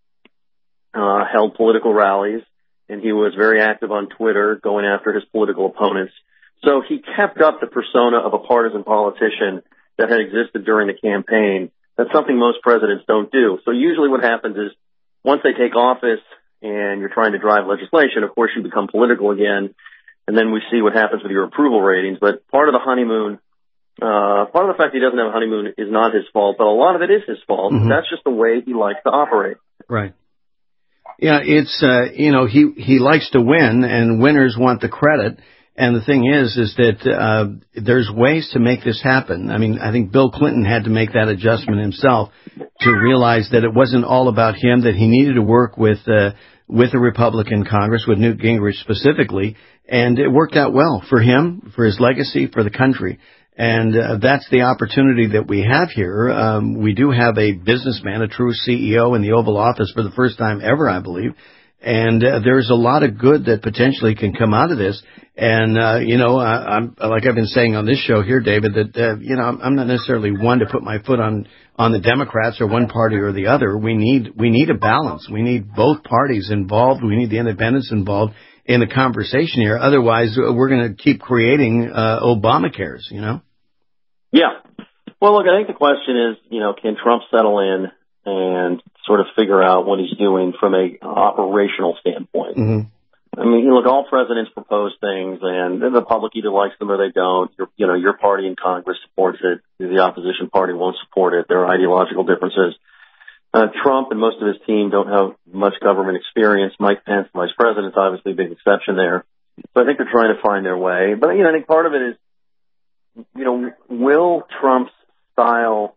uh, held political rallies, and he was very active on Twitter, going after his political opponents. So he kept up the persona of a partisan politician that had existed during the campaign. That's something most presidents don't do. So usually what happens is once they take office and you're trying to drive legislation, of course you become political again. And then we see what happens with your approval ratings. But part of the honeymoon, uh, part of the fact he doesn't have a honeymoon is not his fault, but a lot of it is his fault. Mm-hmm. That's just the way he likes to operate. Right. Yeah, it's, uh, you know, he, he likes to win, and winners want the credit. And the thing is, is that, uh, there's ways to make this happen. I mean, I think Bill Clinton had to make that adjustment himself to realize that it wasn't all about him, that he needed to work with, uh, with a Republican Congress, with Newt Gingrich specifically, and it worked out well for him, for his legacy, for the country. And uh, that's the opportunity that we have here. Um, we do have a businessman, a true C E O in the Oval Office for the first time ever, I believe. And uh, there's a lot of good that potentially can come out of this. And, uh, you know, I, I'm, like I've been saying on this show here, David, that, uh, you know, I'm, I'm not necessarily one to put my foot on, on the Democrats or one party or the other. We need, we need a balance. We need both parties involved. We need the independents involved in the conversation here. Otherwise, we're going to keep creating, uh, Obamacares, you know? Yeah. Well, look, I think the question is, you know, can Trump settle in and sort of figure out what he's doing from a operational standpoint? Mm-hmm. I mean, look, all presidents propose things, and the public either likes them or they don't. Your, you know, your party in Congress supports it. The opposition party won't support it. There are ideological differences. Uh, Trump and most of his team don't have much government experience. Mike Pence, vice president, is obviously a big exception there. So I think they're trying to find their way. But, you know, I think part of it is, you know, will Trump's style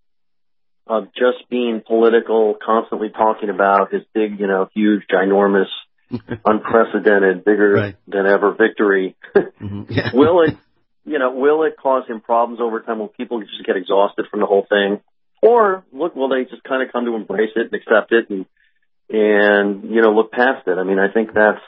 of just being political, constantly talking about his big, you know, huge, ginormous, unprecedented, bigger right. than ever victory. Mm-hmm. Yeah. Will it, you know, will it cause him problems over time? Will people just get exhausted from the whole thing? Or, look, will they just kind of come to embrace it and accept it and, and, you know, look past it? I mean, I think that's,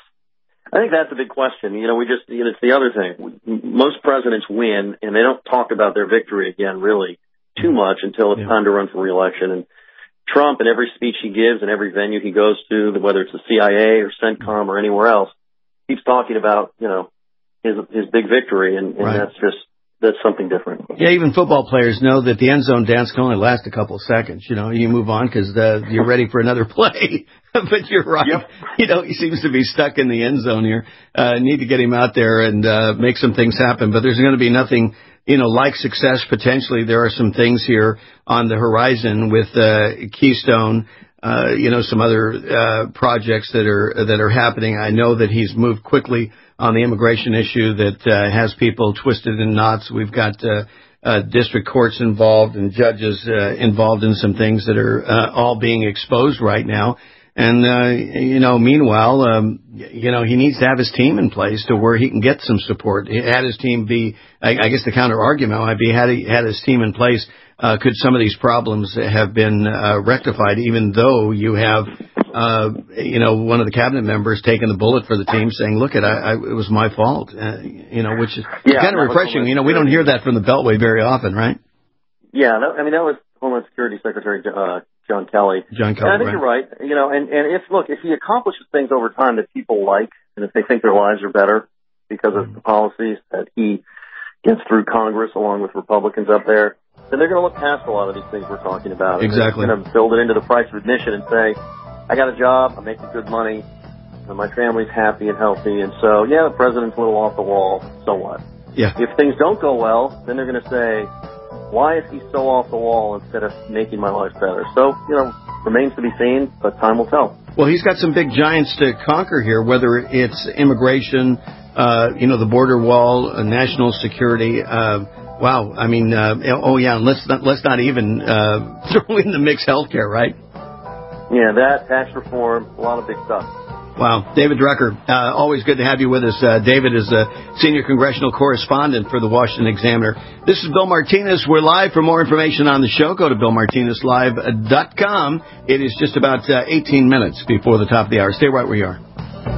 I think that's a big question. You know, we just, you know, it's the other thing. Most presidents win, and they don't talk about their victory again, really, too much until it's yeah. time to run for re-election. And Trump, in every speech he gives and every venue he goes to, whether it's the C I A or CENTCOM or anywhere else, keeps talking about, you know, his his big victory, and, and right. that's just, that's something different. Yeah, even football players know that the end zone dance can only last a couple of seconds. You know, you move on because you're ready for another play. But you're right. Yep. You know, he seems to be stuck in the end zone here. Uh, need to get him out there and uh, make some things happen. But there's going to be nothing, you know, like success potentially. There are some things here on the horizon with uh, Keystone. Uh, you know, some other uh, projects that are that are happening. I know that he's moved quickly on the immigration issue that uh, has people twisted in knots. We've got uh, uh, district courts involved and judges uh, involved in some things that are uh, all being exposed right now. And, uh, you know, meanwhile, um, you know, he needs to have his team in place to where he can get some support. Had his team be, I, I guess the counter argument might be, had he had his team in place, uh, could some of these problems have been uh, rectified, even though you have, uh, you know, one of the cabinet members taking the bullet for the team saying, look, it, I, I, it was my fault, uh, you know, which is yeah, kind of refreshing. You know, we don't hear that from the Beltway very often, right? Yeah, that, I mean, that was Homeland Security Secretary uh John Kelly. John Kelly. And I think right. you're right. You know, and, and if, look, if he accomplishes things over time that people like, and if they think their lives are better because of the policies that he gets through Congress along with Republicans up there, then they're going to look past a lot of these things we're talking about. Exactly. They're going to build it into the price of admission and say, I got a job, I'm making good money, and my family's happy and healthy, and so, yeah, the president's a little off the wall, so what? Yeah. If things don't go well, then they're going to say, why is he so off the wall instead of making my life better? So, you know, remains to be seen, but time will tell. Well, he's got some big giants to conquer here, whether it's immigration, uh, you know, the border wall, uh, national security. Uh, wow. I mean, uh, oh, yeah, and let's not, let's not even uh, throw in the mix healthcare, right? Yeah, that, tax reform, a lot of big stuff. Wow. David Drucker, uh, always good to have you with us. Uh, David is a senior congressional correspondent for the Washington Examiner. This is Bill Martinez. We're live. For more information on the show, go to bill martinez live dot com. It is just about uh, eighteen minutes before the top of the hour. Stay right where you are.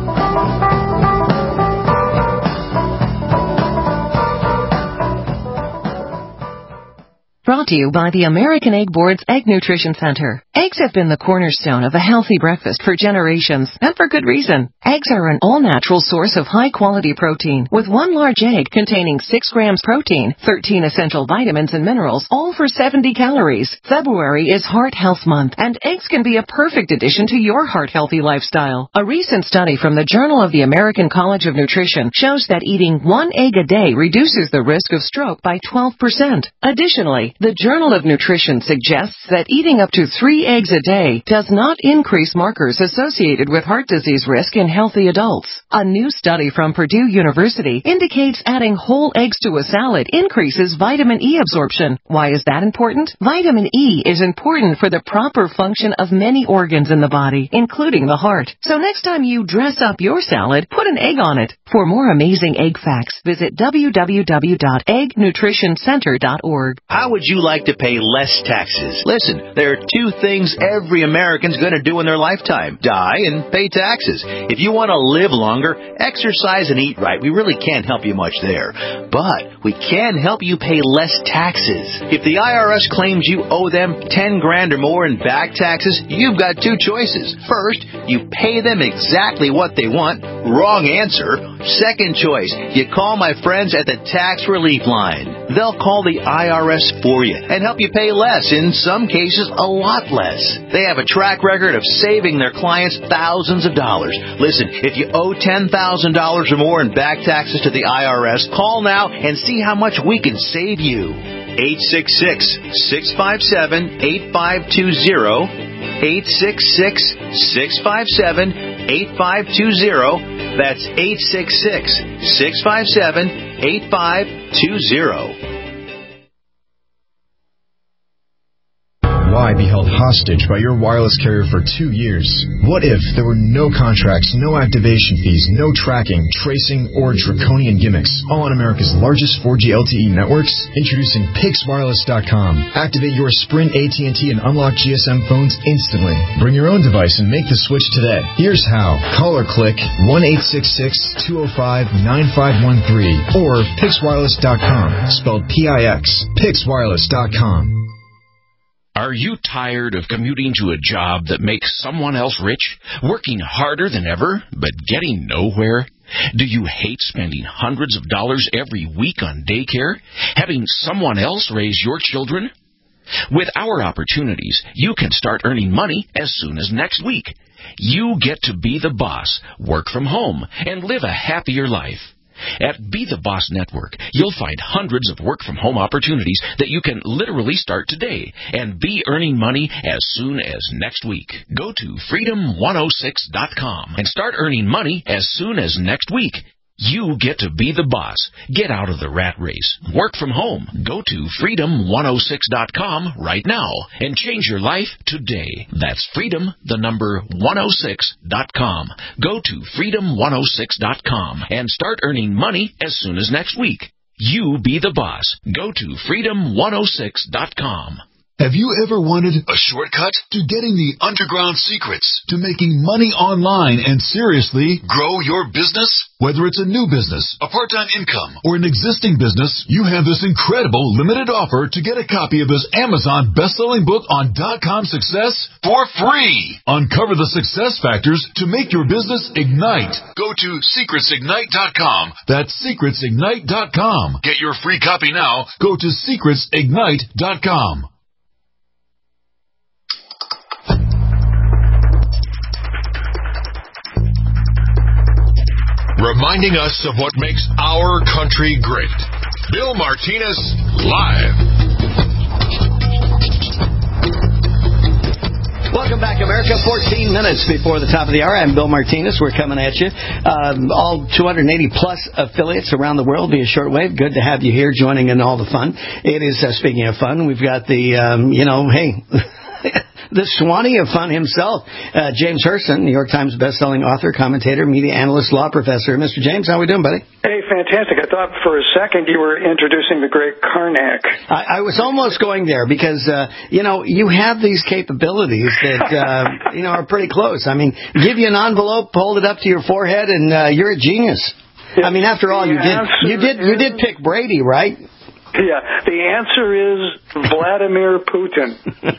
Brought to you by the American Egg Board's Egg Nutrition Center. Eggs have been the cornerstone of a healthy breakfast for generations, and for good reason. Eggs are an all-natural source of high-quality protein, with one large egg containing six grams protein, thirteen essential vitamins and minerals, all for seventy calories. February is Heart Health Month, and eggs can be a perfect addition to your heart-healthy lifestyle. A recent study from the Journal of the American College of Nutrition shows that eating one egg a day reduces the risk of stroke by twelve percent. Additionally, the Journal of Nutrition suggests that eating up to three eggs a day does not increase markers associated with heart disease risk in healthy adults. A new study from Purdue University indicates adding whole eggs to a salad increases vitamin E absorption. Why is that important? Vitamin E is important for the proper function of many organs in the body, including the heart. So next time you dress up your salad, put an egg on it. For more amazing egg facts, visit w w w dot egg nutrition center dot org. How would you like to pay less taxes? Listen, there are two things every American's going to do in their lifetime: die and pay taxes. If you want to live longer, exercise and eat right. We really can't help you much there. But we can help you pay less taxes. If the I R S claims you owe them ten grand or more in back taxes, you've got two choices. First, you pay them exactly what they want. Wrong answer. Second choice, you call my friends at the Tax Relief Line. They'll call the I R S for you and help you pay less, in some cases a lot less. They have a track record of saving their clients thousands of dollars. Listen, if you owe ten thousand dollars or more in back taxes to the I R S, call now and see how much we can save you. eight six six, six five seven, eight five two zero, eight six six, six five seven, eight five two zero. That's eight six six, six five seven, eight five two zero. Why might be held hostage by your wireless carrier for two years. What if there were no contracts, no activation fees, no tracking, tracing, or draconian gimmicks, all on America's largest four G L T E networks? Introducing Pix Wireless dot com. Activate your Sprint, A T and T, and unlock G S M phones instantly. Bring your own device and make the switch today. Here's how. Call or click one eight six six, two oh five, nine five one three or Pix Wireless dot com, spelled P I X. Pix Wireless dot com. Are you tired of commuting to a job that makes someone else rich, working harder than ever, but getting nowhere? Do you hate spending hundreds of dollars every week on daycare, having someone else raise your children? With our opportunities, you can start earning money as soon as next week. You get to be the boss, work from home, and live a happier life. At Be the Boss Network, you'll find hundreds of work-from-home opportunities that you can literally start today and be earning money as soon as next week. Go to freedom one oh six dot com and start earning money as soon as next week. You get to be the boss. Get out of the rat race. Work from home. Go to freedom one oh six dot com right now and change your life today. That's freedom, the number one oh six dot com. Go to freedom one oh six dot com and start earning money as soon as next week. You be the boss. Go to freedom one oh six dot com. Have you ever wanted a shortcut to getting the underground secrets to making money online and seriously grow your business? Whether it's a new business, a part-time income, or an existing business, you have this incredible limited offer to get a copy of his Amazon best-selling book on dot-com success for free. Uncover the success factors to make your business ignite. Go to secrets ignite dot com. That's secrets ignite dot com. Get your free copy now. Go to secrets ignite dot com. Reminding us of what makes our country great. Bill Martinez, live. Welcome back, America. fourteen minutes before the top of the hour. I'm Bill Martinez. We're coming at you. Um, all two hundred eighty plus affiliates around the world via shortwave. Good to have you here joining in all the fun. It is, uh, speaking of fun, we've got the, um, you know, hey... the Swanee of fun himself, uh, James Hurston, New York Times bestselling author, commentator, media analyst, law professor. Mister James, how are we doing, buddy? Hey, fantastic. I thought for a second you were introducing the great Karnak. I, I was almost going there because, uh, you know, you have these capabilities that, uh, you know, are pretty close. I mean, give you an envelope, hold it up to your forehead, and uh, you're a genius. I mean, after all, you did, you did, you did pick Brady, right? Yeah, the answer is Vladimir Putin.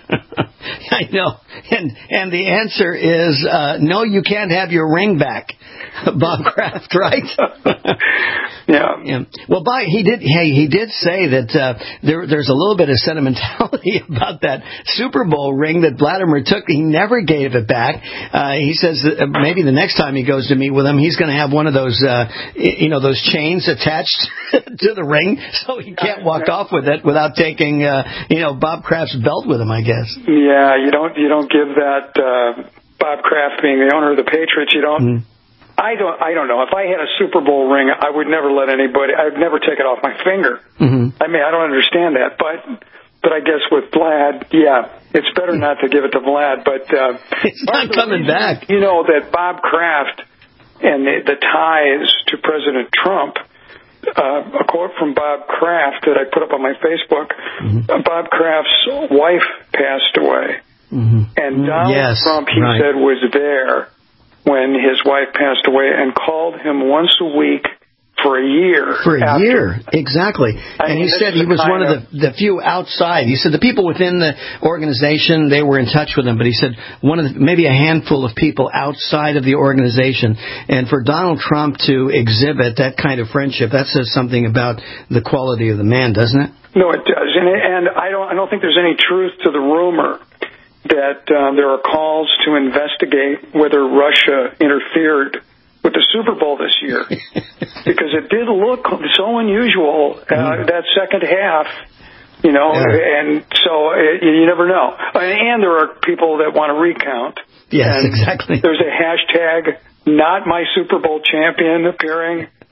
I know, and and the answer is uh, no. You can't have your ring back, Bob Kraft, right? yeah. yeah. Well, Bob, he did. Hey, he did say that uh, there there's a little bit of sentimentality about that Super Bowl ring that Vladimir took. He never gave it back. Uh, he says that maybe the next time he goes to meet with him, he's going to have one of those, uh, you know, those chains attached to the ring, so he can't walk off with it without taking, uh, you know, Bob Kraft's belt with him, I guess. Yeah, you don't you don't give that uh, Bob Kraft being the owner of the Patriots. You don't. Mm. I don't. I don't know. If I had a Super Bowl ring, I would never let anybody. I'd never take it off my finger. Mm-hmm. I mean, I don't understand that, but but I guess with Vlad, yeah, it's better not to give it to Vlad. But uh, it's not coming back. You know that Bob Kraft and the, the ties to President Trump. Uh, a quote from Bob Kraft that I put up on my Facebook. Mm-hmm. Uh, Bob Kraft's wife passed away. Mm-hmm. And Donald yes, Trump, he right. said, was there when his wife passed away and called him once a week for a year. For a after. year, exactly. I and mean, he said he was one of the, the few outside. He said the people within the organization, they were in touch with him, but he said one of the, maybe a handful of people outside of the organization. And for Donald Trump to exhibit that kind of friendship, that says something about the quality of the man, doesn't it? No, it does. And, and I don't I don't think there's any truth to the rumor that um, there are calls to investigate whether Russia interfered with the Super Bowl this year, because it did look so unusual, uh, mm. that second half, you know, yeah. and so it, you never know. And there are people that want to recount. Yes, and exactly. There's a hashtag, not my Super Bowl champion, appearing.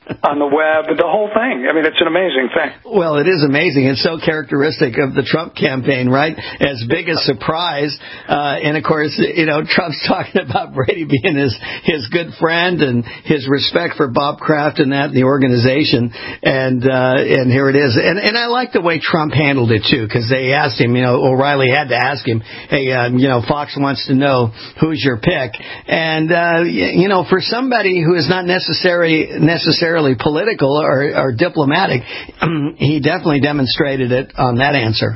on the web, the whole thing. I mean, it's an amazing thing. Well, it is amazing. It's so characteristic of the Trump campaign, right? As big a surprise. Uh, and, of course, you know, Trump's talking about Brady being his, his good friend and his respect for Bob Kraft and that and the organization. And uh, and here it is. And, and I like the way Trump handled it, too, because they asked him, you know, O'Reilly had to ask him, hey, um, you know, Fox wants to know who's your pick. And, uh, you know, for somebody who is not necessarily necessarily political or, or diplomatic, he definitely demonstrated it on that answer.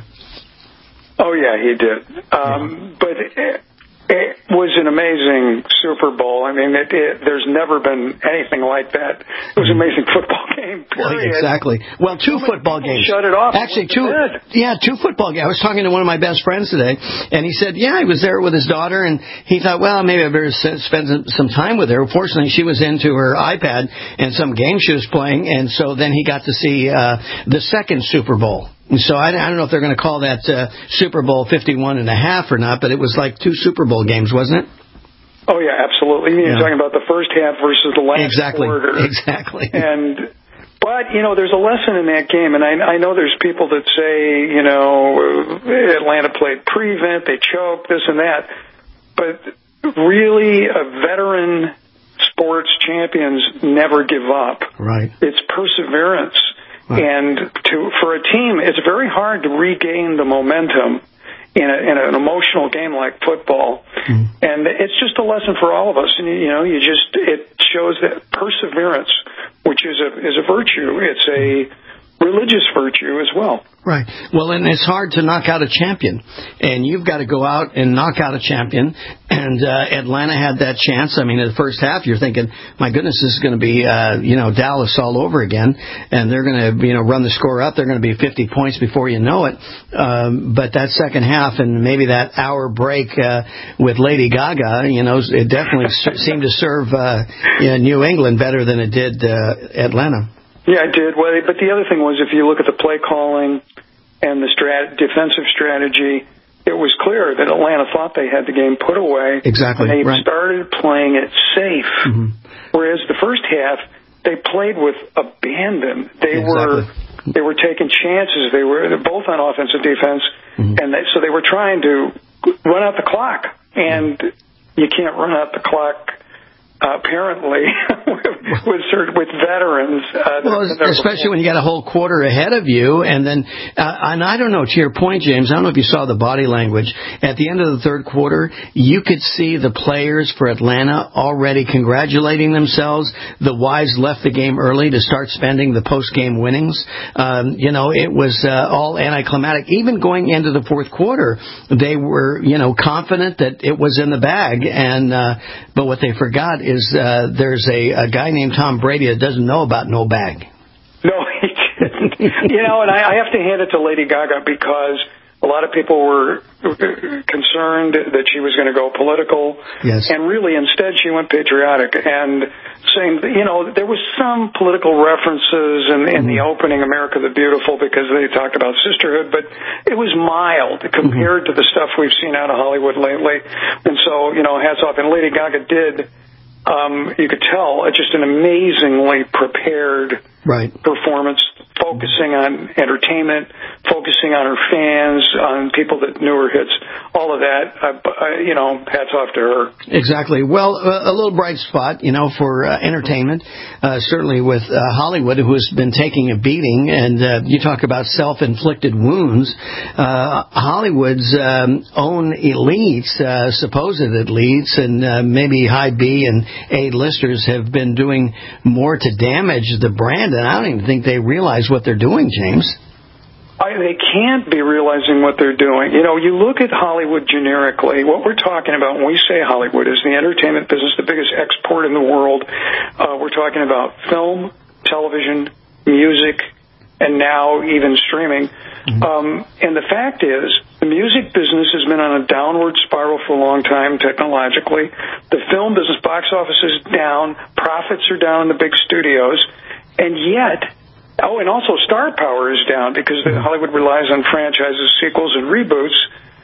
Oh, yeah, he did. Um, but it, it was an amazing Super Bowl. I mean, it, it, there's never been anything like that. It was an amazing football game, period. Well, exactly. Well, two so football games. Shut it off. Actually, two. Yeah, two football games. I was talking to one of my best friends today, and he said, yeah, he was there with his daughter, and he thought, well, maybe I better spend some time with her. Fortunately, she was into her iPad and some game she was playing, and so then he got to see uh, the second Super Bowl. So I, I don't know if they're going to call that uh, Super Bowl fifty-one and a half or not, but it was like two Super Bowl games, wasn't it? Oh, yeah, absolutely. You're yeah. talking about the first half versus the last exactly. quarter. Exactly. And, but, you know, there's a lesson in that game, and I, I know there's people that say, you know, Atlanta played prevent, they choked, this and that. But really, a veteran sports champions never give up. Right. It's perseverance. Right. And to for a team, it's very hard to regain the momentum in, a, in an emotional game like football. Mm. And it's just a lesson for all of us. And, you know, you just it shows that perseverance, which is a is a virtue. It's a religious virtue as well. Right. Well, and it's hard to knock out a champion. And you've got to go out and knock out a champion. And uh, Atlanta had that chance. I mean, in the first half, you're thinking, my goodness, this is going to be, uh, you know, Dallas all over again. And they're going to, you know, run the score up. They're going to be fifty points before you know it. Um, but that second half and maybe that hour break uh, with Lady Gaga, you know, it definitely seemed to serve uh, you know, New England better than it did uh, Atlanta. Yeah, it did. Well, but the other thing was, if you look at the play calling and the strat- defensive strategy, it was clear that Atlanta thought they had the game put away. Exactly. And they right. started playing it safe. Mm-hmm. Whereas the first half, they played with abandon. They exactly. were they were taking chances. They were both on offense and defense, mm-hmm. and they, so they were trying to run out the clock. And you can't run out the clock. Uh, apparently, with certain, with veterans. Uh, well, especially when you got a whole quarter ahead of you, and then, uh, and I don't know, to your point, James, I don't know if you saw the body language. At the end of the third quarter, you could see the players for Atlanta already congratulating themselves. The wives left the game early to start spending the post-game winnings. Um, you know, it was uh, all anticlimactic. Even going into the fourth quarter, they were, you know, confident that it was in the bag, and uh, but what they forgot is uh, there's a, a guy named Tom Brady that doesn't know about no bag. No, he didn't. You know, and I, I have to hand it to Lady Gaga because a lot of people were concerned that she was going to go political. Yes. And really, instead, she went patriotic and saying, you know, there was some political references in, in mm-hmm. the opening, America the Beautiful, because they talked about sisterhood, but it was mild compared mm-hmm. to the stuff we've seen out of Hollywood lately. And so, you know, hats off. And Lady Gaga did. Um, you could tell, just an amazingly prepared right. performance, focusing on entertainment, focusing on her fans, on people that knew her hits, all of that. Uh, uh, you know, hats off to her. Exactly. Well, uh, a little bright spot, you know, for uh, entertainment, uh, certainly with uh, Hollywood, who has been taking a beating, and uh, you talk about self-inflicted wounds. Uh, Hollywood's um, own elites, uh, supposed elites, and uh, maybe high B and A-listers have been doing more to damage the brand, and I don't even think they realize what they're doing, James. I, they can't be realizing what they're doing. You know, you look at Hollywood generically, what we're talking about when we say Hollywood is the entertainment business, the biggest export in the world. Uh, we're talking about film, television, music, and now even streaming. Mm-hmm. Um, and the fact is, the music business has been on a downward spiral for a long time technologically. The film business, box office is down, profits are down in the big studios, and yet... Oh, and also star power is down because Hollywood relies on franchises, sequels, and reboots.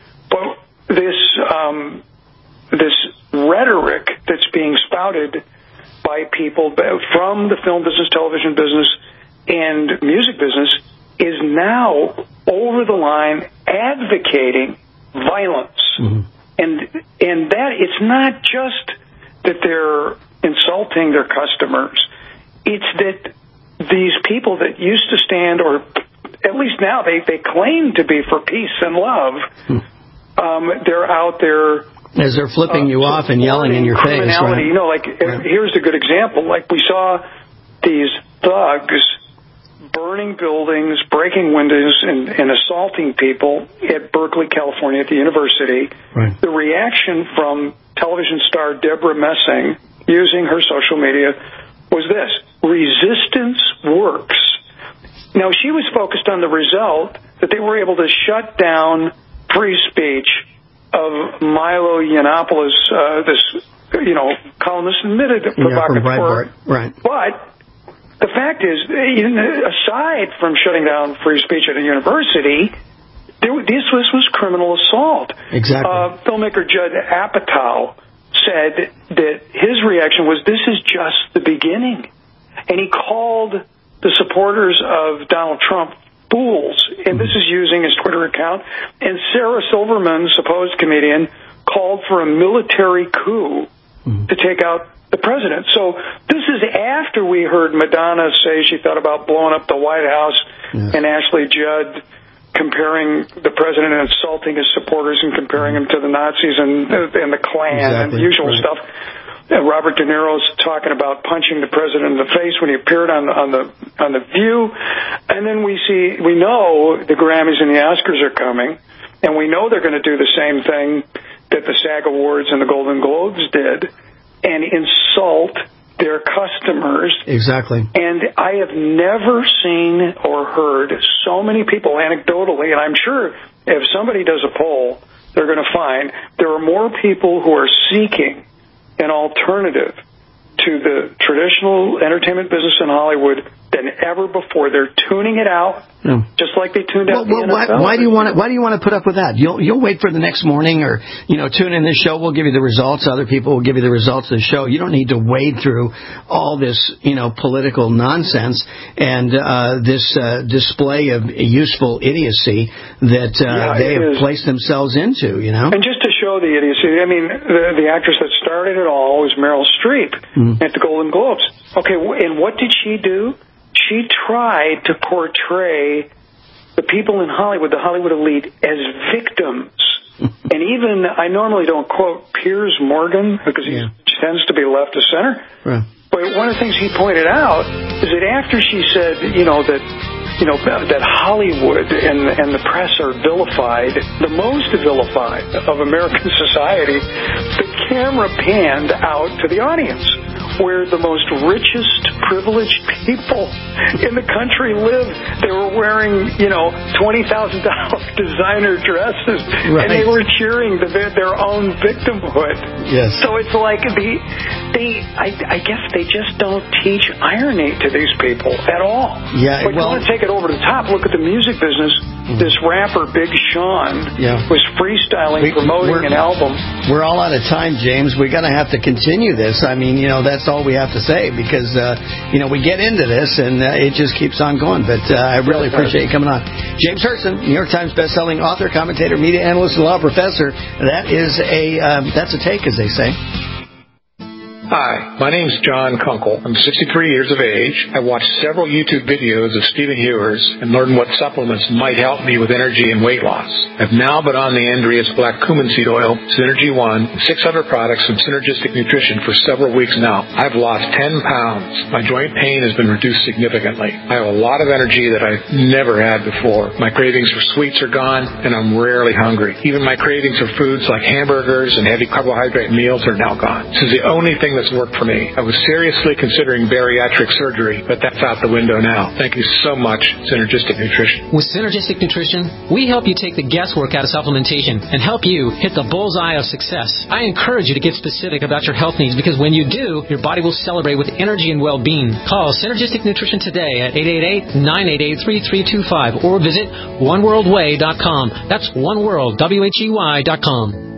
But this um, this rhetoric that's being spouted by by people from the film business, television business, and music business is now over the line advocating violence. Mm-hmm. And and that it's not just that they're insulting their customers. It's that these people that used to stand, or at least now they, they claim to be for peace and love, mm-hmm. um, they're out there as they're flipping uh, you off and yelling in your face. Right? You know, like yeah. Here's a good example. Like we saw these thugs burning buildings, breaking windows, and, and assaulting people at Berkeley, California, at the university. Right. The reaction from television star Deborah Messing, using her social media, was this: resistance works. Now, she was focused on the result that they were able to shut down free speech of Milo Yiannopoulos, uh, this, you know, columnist, admitted provocateur. Yeah, right. But the fact is, even aside from shutting down free speech at a university, there, this was, was criminal assault. Exactly. Uh, filmmaker Judd Apatow said that his reaction was, this is just the beginning. And he called the supporters of Donald Trump fools. And this is using his Twitter account. And Sarah Silverman, supposed comedian, called for a military coup mm-hmm. to take out the president. So this is after we heard Madonna say she thought about blowing up the White House, yeah. and Ashley Judd comparing the president and insulting his supporters and comparing him to the Nazis and, and the Klan exactly. and the usual right. stuff. And Robert De Niro's talking about punching the president in the face when he appeared on the, on the on the View. And then we see, we know the Grammys and the Oscars are coming, and we know they're going to do the same thing that the SAG Awards and the Golden Globes did, and insult their customers. Exactly. And I have never seen or heard so many people anecdotally, and I'm sure if somebody does a poll, they're going to find there are more people who are seeking an alternative to the traditional entertainment business in Hollywood than ever before. They're tuning it out, yeah. just like they tuned out well, the well, N F L. Why, why do you want to? Why do you want to put up with that? You'll you'll wait for the next morning, or you know, tune in this show. We'll give you the results. Other people will give you the results of the show. You don't need to wade through all this, you know, political nonsense and uh, this uh, display of useful idiocy that uh, yeah, they have is. placed themselves into. You know, and just to show the idiocy, I mean, the, the actress that started it all was Meryl Streep mm. at the Golden Globes. Okay, and what did she do? She tried to portray the people in Hollywood, the Hollywood elite, as victims. And even, I normally don't quote Piers Morgan because he yeah. tends to be left of center. Right. But one of the things he pointed out is that after she said, you know, that you know that Hollywood and and the press are vilified, the most vilified of American society, the camera panned out to the audience, where the most richest, privileged people in the country live. They were wearing, you know, twenty thousand dollars designer dresses, right. and they were cheering the, their own victimhood. Yes. So it's like the they, I, I guess they just don't teach irony to these people at all. Yeah. But well, you want to take it over to the top. Look at the music business. Mm-hmm. This rapper, Big Sean, yeah. was freestyling, we, promoting an album. We're all out of time, James. We're going to have to continue this. I mean, you know, that's all we have to say because, uh, you know, we get into this and uh, it just keeps on going. But uh, I really appreciate you coming on. James Hurtson, New York Times bestselling author, commentator, media analyst, and law professor. That is a, um, that's a take, as they say. Hi, my name's John Kunkel. I'm sixty-three years of age. I watched several YouTube videos of Stephen Hewers and learned what supplements might help me with energy and weight loss. I've now been on the Andreas Black Cumin Seed Oil, Synergy One, six hundred products from Synergistic Nutrition for several weeks now. I've lost ten pounds. My joint pain has been reduced significantly. I have a lot of energy that I've never had before. My cravings for sweets are gone, and I'm rarely hungry. Even my cravings for foods like hamburgers and heavy carbohydrate meals are now gone. This is the only thing that's worked for me. I was seriously considering bariatric surgery, but that's out the window now. Thank you so much, Synergistic Nutrition. With Synergistic Nutrition, we help you take the guesswork out of supplementation and help you hit the bullseye of success. I encourage you to get specific about your health needs because when you do, your body will celebrate with energy and well-being. Call Synergistic Nutrition today at eight eight eight, nine eight eight, three three two five or visit one world way dot com. That's one world, W H E Y dot com.